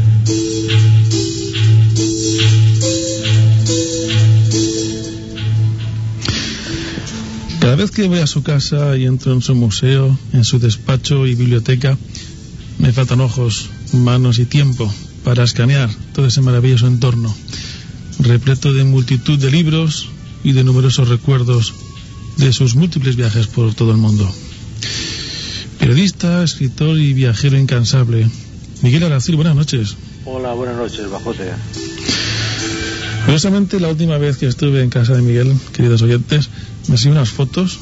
Cada vez que voy a su casa y entro en su museo, en su despacho y biblioteca, me faltan ojos, manos y tiempo para escanear todo ese maravilloso entorno, repleto de multitud de libros y de numerosos recuerdos de sus múltiples viajes por todo el mundo. Periodista, escritor y viajero incansable, Miguel Aracil, buenas noches. Hola, buenas noches, Bajote. Curiosamente, la última vez que estuve en casa de Miguel, queridos oyentes, me hacía unas fotos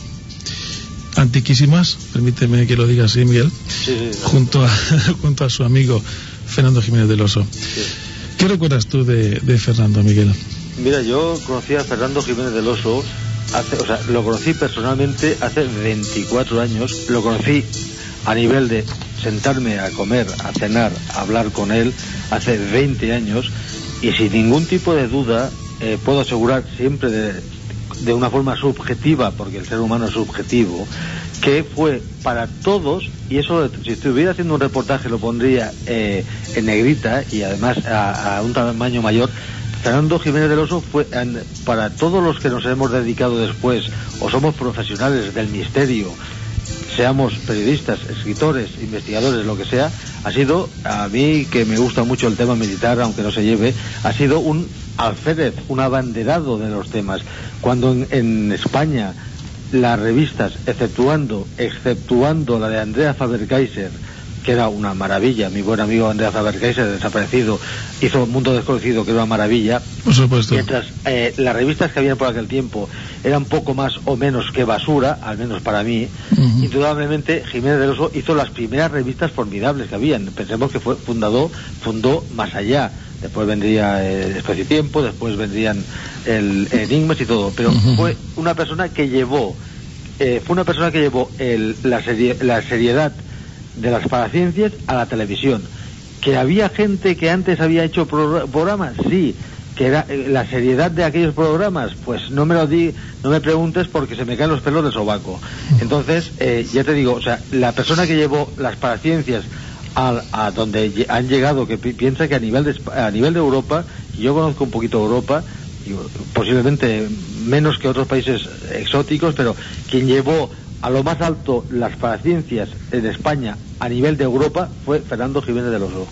antiquísimas, permíteme que lo diga así, Miguel, sí, sí, junto, a, junto a su amigo Fernando Jiménez del Oso. Sí. ¿Qué recuerdas tú de, de Fernando, Miguel? Mira, yo conocí a Fernando Jiménez del Oso, hace, o sea, lo conocí personalmente hace veinticuatro años, lo conocí a nivel de sentarme a comer, a cenar, a hablar con él hace veinte años, y sin ningún tipo de duda eh, puedo asegurar siempre de, de una forma subjetiva, porque el ser humano es subjetivo, que fue para todos, y eso si estuviera haciendo un reportaje lo pondría eh, en negrita y además a, a un tamaño mayor. Fernando Jiménez del Oso fue en, para todos los que nos hemos dedicado después o somos profesionales del misterio, seamos periodistas, escritores, investigadores, lo que sea, ha sido, a mí que me gusta mucho el tema militar, aunque no se lleve, ha sido un alférez, un abanderado de los temas. Cuando en, en España las revistas, exceptuando, exceptuando la de Andrea Faber-Kaiser, que era una maravilla, mi buen amigo Andrea Faber-Kaiser, desaparecido, hizo Mundo Desconocido, que era una maravilla. Por supuesto. Mientras eh, las revistas que habían por aquel tiempo eran poco más o menos que basura, al menos para mí, uh-huh. Indudablemente Jiménez del Oso hizo las primeras revistas formidables que habían. Pensemos que fue fundador, fundó Más Allá. Después vendría el Espacio y Tiempo, después vendrían el, el Enigmas y todo. Pero uh-huh. fue una persona que llevó, eh, fue una persona que llevó el, la, serie, la seriedad de las paraciencias a la televisión. ¿Que había gente que antes había hecho pro- programas? Sí. ¿Que era eh, la seriedad de aquellos programas? Pues no me lo di, no me preguntes porque se me caen los pelos del sobaco. Entonces, eh, ya te digo, o sea, la persona que llevó las paraciencias a, a donde han llegado, que pi- piensa que a nivel de a nivel de Europa, y yo conozco un poquito Europa, y posiblemente menos que otros países exóticos, pero quien llevó a lo más alto las paraciencias en España a nivel de Europa fue Fernando Jiménez del Oso.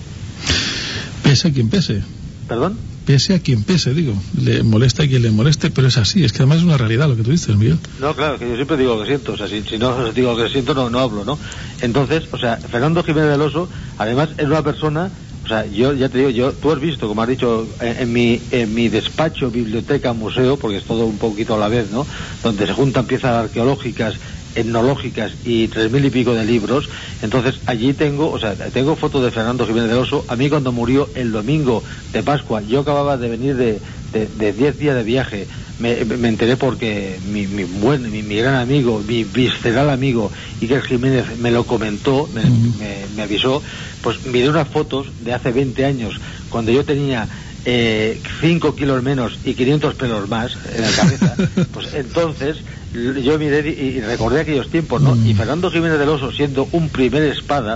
Pese a quien pese. ¿Perdón? Pese a quien pese, digo. Le molesta a quien le moleste, pero es así. Es que además es una realidad lo que tú dices, Miguel. No, claro, que yo siempre digo lo que siento. O sea, si, si no digo lo que siento, no, no hablo, ¿no? Entonces, o sea, Fernando Jiménez del Oso, además, es una persona... O sea, yo ya te digo, yo, tú has visto, como has dicho, en, en mi en mi despacho, biblioteca, museo, porque es todo un poquito a la vez, ¿no? Donde se juntan piezas arqueológicas etnológicas y tres mil y pico de libros. Entonces allí tengo, o sea, tengo fotos de Fernando Jiménez del Oso. A mí cuando murió el domingo de Pascua, yo acababa de venir de de, de diez días de viaje, me, me enteré porque mi, mi buen, mi, mi gran amigo, mi visceral amigo Iker Jiménez me lo comentó, me, uh-huh. me, me avisó. Pues miré unas fotos de hace veinte años, cuando yo tenía eh, cinco kilos menos y quinientos pelos más en la cabeza. Pues entonces yo miré y, y recordé aquellos tiempos, ¿no? Uh-huh. Y Fernando Jiménez del Oso, siendo un primer espada,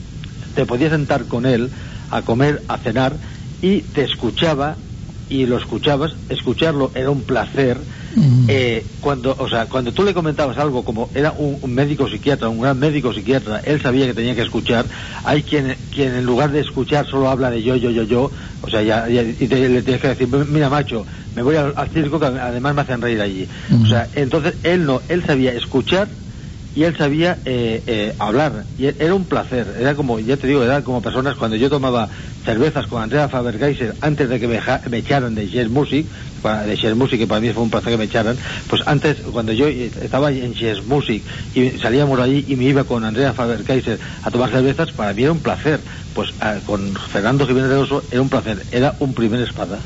te podías sentar con él a comer, a cenar, y te escuchaba, y lo escuchabas. Escucharlo era un placer. Mm. eh, cuando, o sea, cuando tú le comentabas algo, como era un, un médico psiquiatra, un gran médico psiquiatra, él sabía que tenía que escuchar. Hay quien, quien en lugar de escuchar solo habla de yo, yo, yo, yo, o sea, ya, ya y te, le tienes que decir, mira macho, me voy al, al circo, que además me hacen reír allí. Mm. O sea, entonces él no, él sabía escuchar, y él sabía eh, eh, hablar, y era un placer. Era como, ya te digo, era como personas, cuando yo tomaba cervezas con Andrea Faber-Kaiser antes de que me, ja, me echaran de Jazz Music, de Jazz Music, que para mí fue un placer que me echaran. Pues antes, cuando yo estaba en Jazz Music y salíamos allí y me iba con Andrea Faber-Kaiser a tomar cervezas, para mí era un placer. Pues a, con Fernando Jiménez del Oso era un placer, era un primer espada.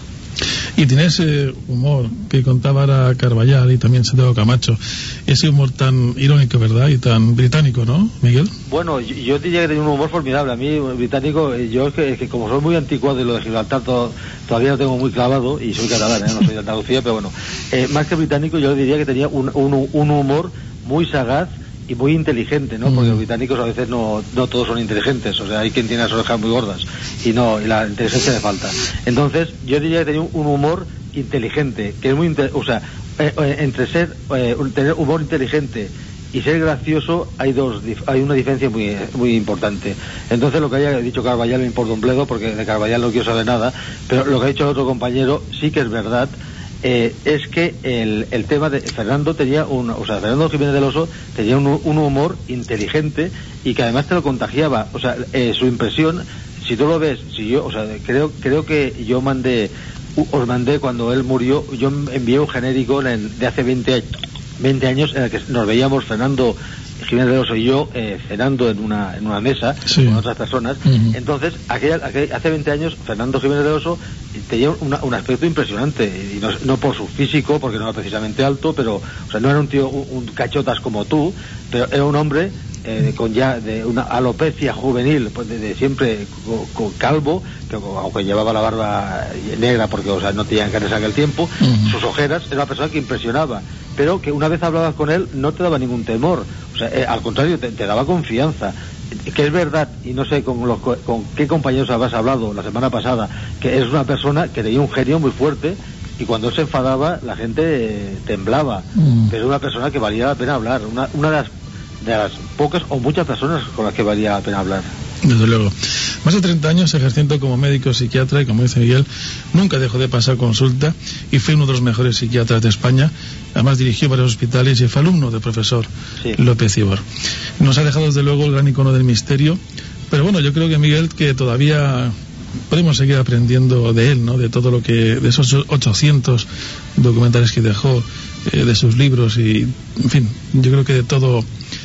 Y tiene ese humor que contaba ahora Carballal y también Santiago Camacho, ese humor tan irónico, ¿verdad? Y tan británico, ¿no, Miguel? Bueno, yo, yo diría que tenía un humor formidable. A mí, británico, yo es que, es que como soy muy anticuado y lo de Gibraltar to, todavía lo tengo muy clavado, y soy catalán, ¿eh? No soy de Andalucía, pero bueno, eh, más que británico, yo diría que tenía un, un, un humor muy sagaz y muy inteligente, ¿no? Mm. Porque los británicos a veces no, no todos son inteligentes, o sea, hay quien tiene las orejas muy gordas y no, y la inteligencia le falta. Entonces, yo diría que tenía un humor inteligente, que es muy, o sea, eh, eh, entre ser, eh, tener humor inteligente y ser gracioso hay dos, hay una diferencia muy muy importante. Entonces, lo que haya dicho Carballal me importa un bledo, porque de Carballal no quiero saber nada, pero lo que ha dicho el otro compañero sí que es verdad. Eh, es que el, el tema de Fernando tenía un, o sea, Fernando Jiménez del Oso tenía un, un humor inteligente, y que además te lo contagiaba. O sea, eh, su impresión, si tú lo ves, si yo, o sea, creo creo que yo mandé, os mandé cuando él murió, yo envié un genérico en, de hace veinte años en el que nos veíamos Fernando Jiménez del Oso y yo eh, cenando en una en una mesa, sí, con otras personas. Uh-huh. Entonces, aquella, aquella, hace veinte años, Fernando Jiménez del Oso tenía una, un aspecto impresionante, y no, no por su físico, porque no era precisamente alto, pero, o sea, no era un tío, un, un cachotas como tú, pero era un hombre eh, con ya de una alopecia juvenil, pues de, de siempre con, con calvo, que, aunque llevaba la barba negra porque, o sea, no tenía canas en aquel tiempo. Uh-huh. Sus ojeras, era una persona que impresionaba, pero que una vez hablabas con él no te daba ningún temor, o sea, eh, al contrario, te, te daba confianza. Que es verdad, y no sé con, los, con qué compañeros habrás hablado la semana pasada, que es una persona que tenía un genio muy fuerte, y cuando se enfadaba la gente eh, temblaba, mm. pero es una persona que valía la pena hablar, una, una de, las, de las pocas o muchas personas con las que valía la pena hablar. Desde luego. Más de treinta años ejerciendo como médico psiquiatra, y como dice Miguel, nunca dejó de pasar consulta, y fue uno de los mejores psiquiatras de España. Además dirigió varios hospitales y fue alumno del profesor sí. López Ibor. Nos ha dejado desde luego el gran icono del misterio, pero bueno, yo creo que Miguel, que todavía podemos seguir aprendiendo de él, ¿no? De todo lo que, de esos ochocientos documentales que dejó, eh, de sus libros, y en fin, yo creo que de todo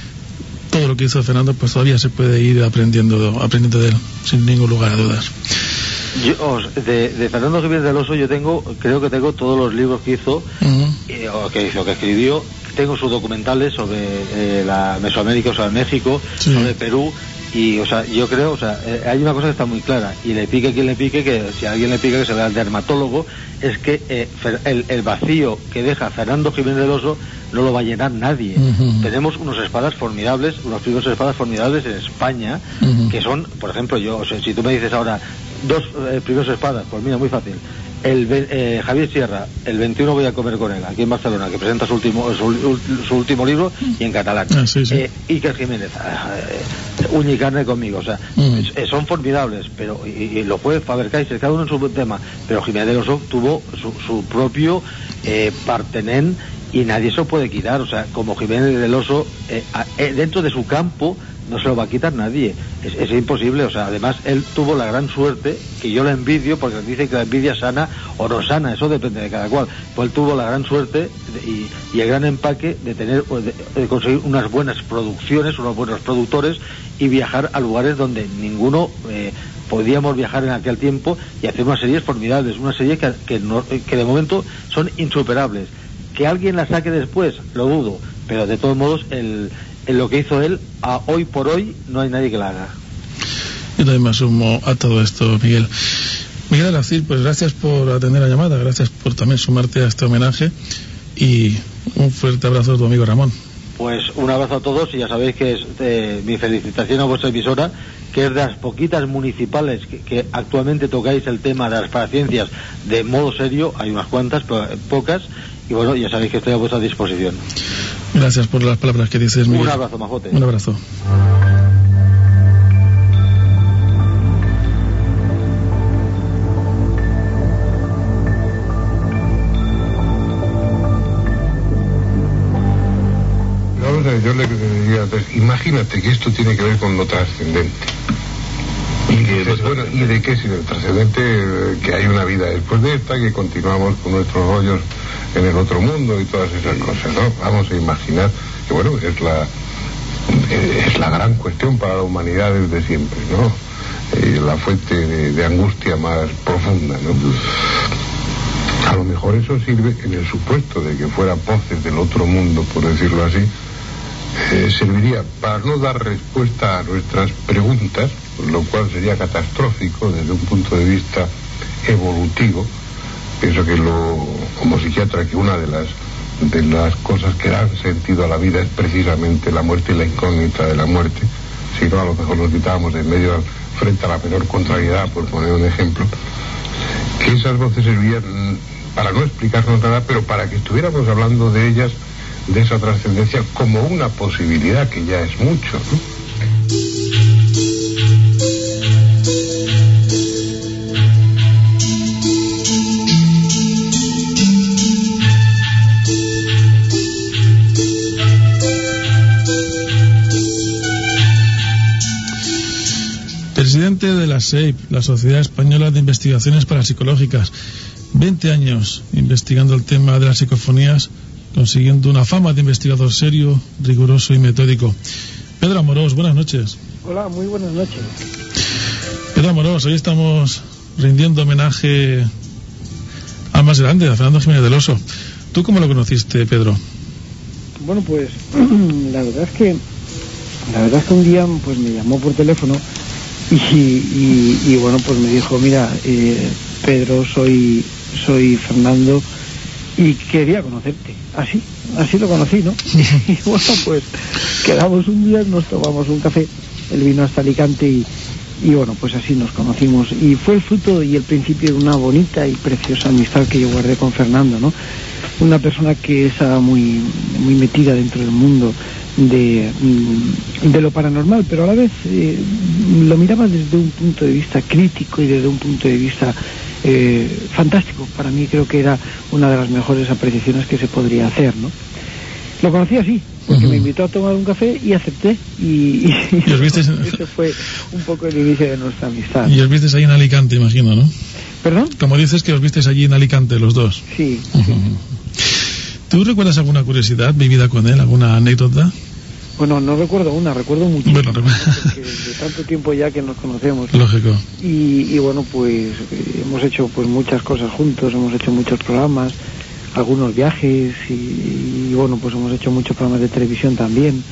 todo lo que hizo Fernando, pues todavía se puede ir aprendiendo aprendiendo de él, sin ningún lugar a dudas. Yo, de, de Fernando Jiménez del Oso, yo tengo, creo que tengo todos los libros que hizo, uh-huh. y, o que hizo, que escribió. Tengo sus documentales sobre eh, la Mesoamérica, sobre México, sí. sobre Perú, y, o sea, yo creo, o sea, eh, hay una cosa que está muy clara, y le pique quien le pique, que si a alguien le pica que se vea al dermatólogo, es que eh, el, el vacío que deja Fernando Jiménez del Oso no lo va a llenar nadie. Uh-huh. Tenemos unos espadas formidables, unos primeros espadas formidables en España, uh-huh. que son, por ejemplo, yo, o sea, si tú me dices ahora dos eh, primeros espadas, pues mira, muy fácil. El eh, Javier Sierra, el veintiuno voy a comer con él, aquí en Barcelona, que presenta su último su, su último libro, y en catalán. Ah, sí, sí. Eh, Iker Jiménez, eh, uña y carne conmigo, o sea, mm. eh, son formidables, pero y, y lo fue Faber-Kaiser, cada uno en su tema, pero Jiménez del Oso tuvo su, su propio eh, partenén, y nadie se lo puede quitar. O sea, como Jiménez del Oso, eh, eh, dentro de su campo no se lo va a quitar nadie, es, es imposible. O sea, además él tuvo la gran suerte, que yo la envidio, porque dice que la envidia sana o no sana, eso depende de cada cual, pues él tuvo la gran suerte de, y, y el gran empaque de tener, de, de conseguir unas buenas producciones, unos buenos productores, y viajar a lugares donde ninguno eh, podíamos viajar en aquel tiempo, y hacer unas series formidables, unas series que, que, no, que de momento son insuperables. Que alguien la saque después, lo dudo, pero de todos modos el, el lo que hizo él, a hoy por hoy no hay nadie que la haga. Yo también me sumo a todo esto, Miguel. Miguel Aracil, pues gracias por atender la llamada, gracias por también sumarte a este homenaje, y un fuerte abrazo a tu amigo Ramón. Pues un abrazo a todos, y ya sabéis que es eh, mi felicitación a vuestra emisora, que es de las poquitas municipales que, que actualmente tocáis el tema de las paraciencias de modo serio. Hay unas cuantas, pero pocas, y bueno, ya sabéis que estoy a vuestra disposición. Gracias por las palabras que dices, Miguel. Un abrazo, majote. Un abrazo. Yo le diría, pues, imagínate que esto tiene que ver con lo trascendente. Y, dices, bueno, ¿y de qué sirve el trascendente? Que hay una vida después de esta, que continuamos con nuestros rollos en el otro mundo y todas esas cosas, ¿no? Vamos a imaginar que, bueno, es la es la gran cuestión para la humanidad desde siempre, ¿no? Eh, la fuente de, de angustia más profunda, ¿no? A lo mejor eso sirve, en el supuesto de que fuera voces del otro mundo, por decirlo así, eh, serviría para no dar respuesta a nuestras preguntas, lo cual sería catastrófico desde un punto de vista evolutivo. Pienso que lo, como psiquiatra, que una de las de las cosas que dan sentido a la vida es precisamente la muerte y la incógnita de la muerte. Si no, a lo mejor nos quitábamos de en medio frente a la menor contrariedad, por poner un ejemplo. Que esas voces servían para no explicarnos nada, pero para que estuviéramos hablando de ellas, de esa trascendencia, como una posibilidad, que ya es mucho, ¿no? Presidente de la S E I P, la Sociedad Española de Investigaciones Parapsicológicas. veinte años investigando el tema de las psicofonías, consiguiendo una fama de investigador serio, riguroso y metódico. Pedro Amorós, buenas noches. Hola, muy buenas noches. Pedro Amorós, hoy estamos rindiendo homenaje al más grande, a Fernando Jiménez del Oso. ¿Tú cómo lo conociste, Pedro? Bueno, pues la verdad es que la verdad es que un día pues me llamó por teléfono y, y, y bueno, pues me dijo, mira, eh, Pedro, soy soy Fernando y quería conocerte. Así, así lo conocí, ¿no? Y bueno, pues quedamos un día, nos tomamos un café, él vino hasta Alicante y, y bueno, pues así nos conocimos. Y fue el fruto y el principio de una bonita y preciosa amistad que yo guardé con Fernando, ¿no? Una persona que estaba muy, muy metida dentro del mundo de, de lo paranormal, pero a la vez eh, lo miraba desde un punto de vista crítico y desde un punto de vista eh, fantástico. Para mí creo que era una de las mejores apreciaciones que se podría hacer, ¿no? Lo conocí así, porque uh-huh. me invitó a tomar un café y acepté, y, y, y ¿Y os visteis... ese fue un poco el inicio de nuestra amistad. Y os visteis ahí en Alicante, imagino, ¿no? ¿Perdón? Como dices que os visteis allí en Alicante los dos. Sí, uh-huh. sí. ¿Tú recuerdas alguna curiosidad vivida con él, alguna anécdota? Bueno, no recuerdo una, recuerdo muchísimo, bueno, porque de tanto tiempo ya que nos conocemos. Lógico. Y, y bueno, pues hemos hecho pues muchas cosas juntos, hemos hecho muchos programas, algunos viajes y, y bueno, pues hemos hecho muchos programas de televisión también.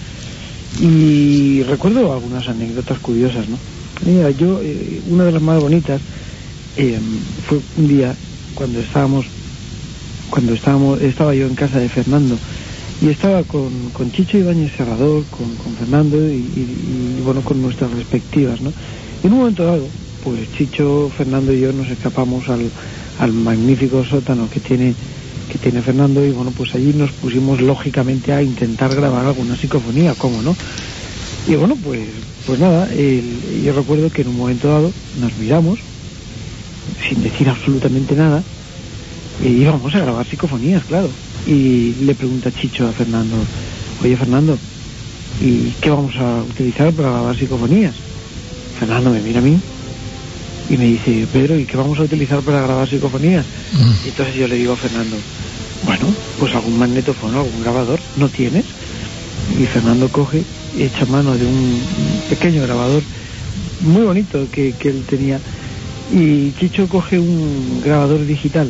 Y recuerdo algunas anécdotas curiosas, ¿no? Mira, yo, eh, una de las más bonitas eh, fue un día cuando estábamos, cuando estábamos, estaba yo en casa de Fernando. Y estaba con, con Chicho Ibáñez Serrador, con, con Fernando y, y, y bueno, con nuestras respectivas, ¿no? Y en un momento dado, pues Chicho, Fernando y yo nos escapamos al, al magnífico sótano que tiene que tiene Fernando, y bueno, pues allí nos pusimos lógicamente a intentar grabar alguna psicofonía, ¿cómo no? Y bueno, pues pues nada, el, yo recuerdo que en un momento dado nos miramos, sin decir absolutamente nada, y íbamos a grabar psicofonías, claro. Y le pregunta Chicho a Fernando, oye Fernando, ¿y qué vamos a utilizar para grabar psicofonías? Fernando me mira a mí y me dice, Pedro, ¿y qué vamos a utilizar para grabar psicofonías? Mm. Y entonces yo le digo a Fernando, bueno, pues algún magnetófono, algún grabador, ¿no tienes? Y Fernando coge, echa mano de un pequeño grabador muy bonito que, que él tenía, y Chicho coge un grabador digital,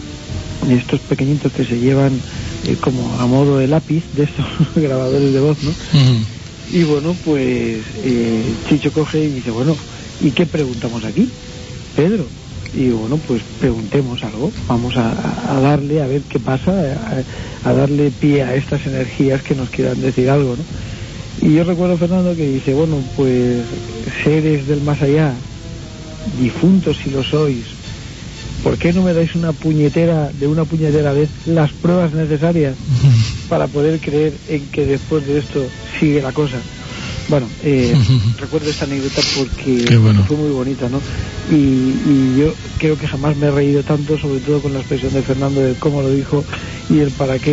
de estos pequeñitos que se llevan eh, como a modo de lápiz, de estos grabadores de voz, ¿no? Uh-huh. Y bueno, pues eh, Chicho coge y dice, bueno, ¿y qué preguntamos aquí, Pedro? Y bueno, pues preguntemos algo, vamos a, a darle a ver qué pasa, a, a darle pie a estas energías que nos quieran decir algo, ¿no? Y yo recuerdo, Fernando, que dice, bueno, pues seres del más allá, difuntos si lo sois, ¿por qué no me dais una puñetera, de una puñetera vez, las pruebas necesarias para poder creer en que después de esto sigue la cosa? Bueno, eh, recuerdo esta anécdota porque bueno. Fue muy bonita, ¿no? Y, y yo creo que jamás me he reído tanto, sobre todo con la expresión de Fernando, de cómo lo dijo y el para qué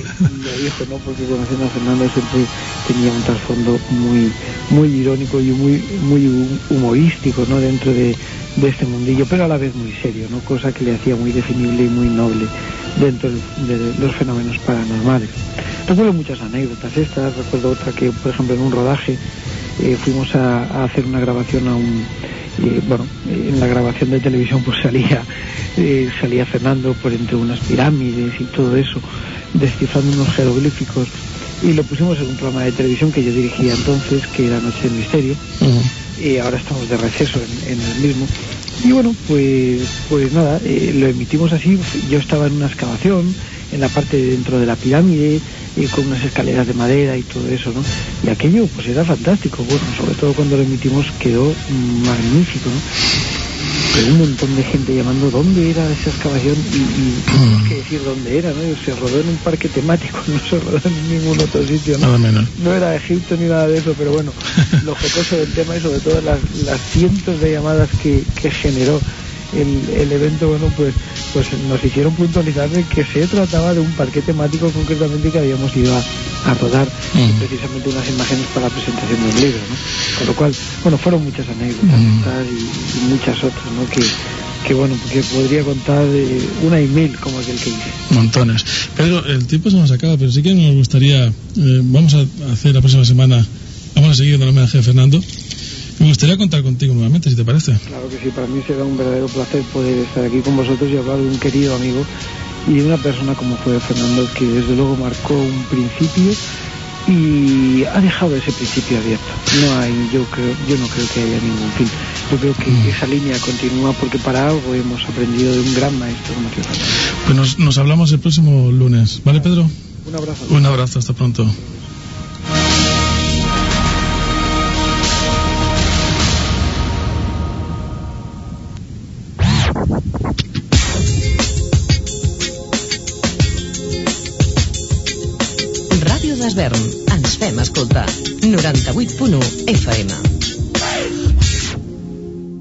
lo dijo, ¿no? Porque conociendo a Fernando siempre tenía un trasfondo muy muy irónico y muy muy humorístico, ¿no? Dentro de, de este mundillo, pero a la vez muy serio, ¿no? Cosa que le hacía muy definible y muy noble dentro de, de los fenómenos paranormales. Recuerdo muchas anécdotas estas, recuerdo otra que, por ejemplo, en un rodaje eh, fuimos a, a hacer una grabación a un... Eh, bueno, eh, en la grabación de televisión pues salía eh, salía Fernando por entre unas pirámides y todo eso, descifrando unos jeroglíficos, y lo pusimos en un programa de televisión que yo dirigía entonces, que era Noche del Misterio. Uh-huh. Y ahora estamos de receso en, en el mismo. Y bueno, pues pues nada, eh, lo emitimos así. Yo estaba en una excavación en la parte de dentro de la pirámide, eh, con unas escaleras de madera y todo eso, ¿no? Y aquello pues era fantástico. Bueno, sobre todo cuando lo emitimos quedó magnífico, ¿no? Pero un montón de gente llamando dónde era esa excavación, y, y tenemos que decir dónde era, ¿no? Se rodó en un parque temático, no se rodó en ningún otro sitio, ¿no? Nada menos. No era Egipto ni nada de eso, pero bueno, lo jocoso del tema y sobre todo las, las cientos de llamadas que, que generó el, el evento, bueno, pues pues nos hicieron puntualizar de que se trataba de un parque temático concretamente que habíamos ido a, a rodar mm. precisamente unas imágenes para la presentación de un libro, ¿no? Con lo cual, bueno, fueron muchas anécdotas mm. estas y, y muchas otras, ¿no? Que, que bueno, porque podría contar eh, una y mil, como aquel que dice. Montones. Pedro, el tiempo se nos acaba, pero sí que nos gustaría, eh, vamos a hacer la próxima semana, vamos a seguir en el homenaje de Fernando. Me gustaría contar contigo nuevamente, si te parece. Claro que sí, para mí será un verdadero placer poder estar aquí con vosotros y hablar de un querido amigo y de una persona como fue Fernando, que desde luego marcó un principio y ha dejado ese principio abierto. No hay, yo creo, yo no creo que haya ningún fin. Yo creo que mm. esa línea continúa porque para algo hemos aprendido de un gran maestro como Fernando. Pues nos, nos hablamos el próximo lunes, ¿vale, Pedro? Un abrazo. Un abrazo, hasta pronto. Ràdio d'Esvern, ens fem escoltar. noranta-vuit punt u F M.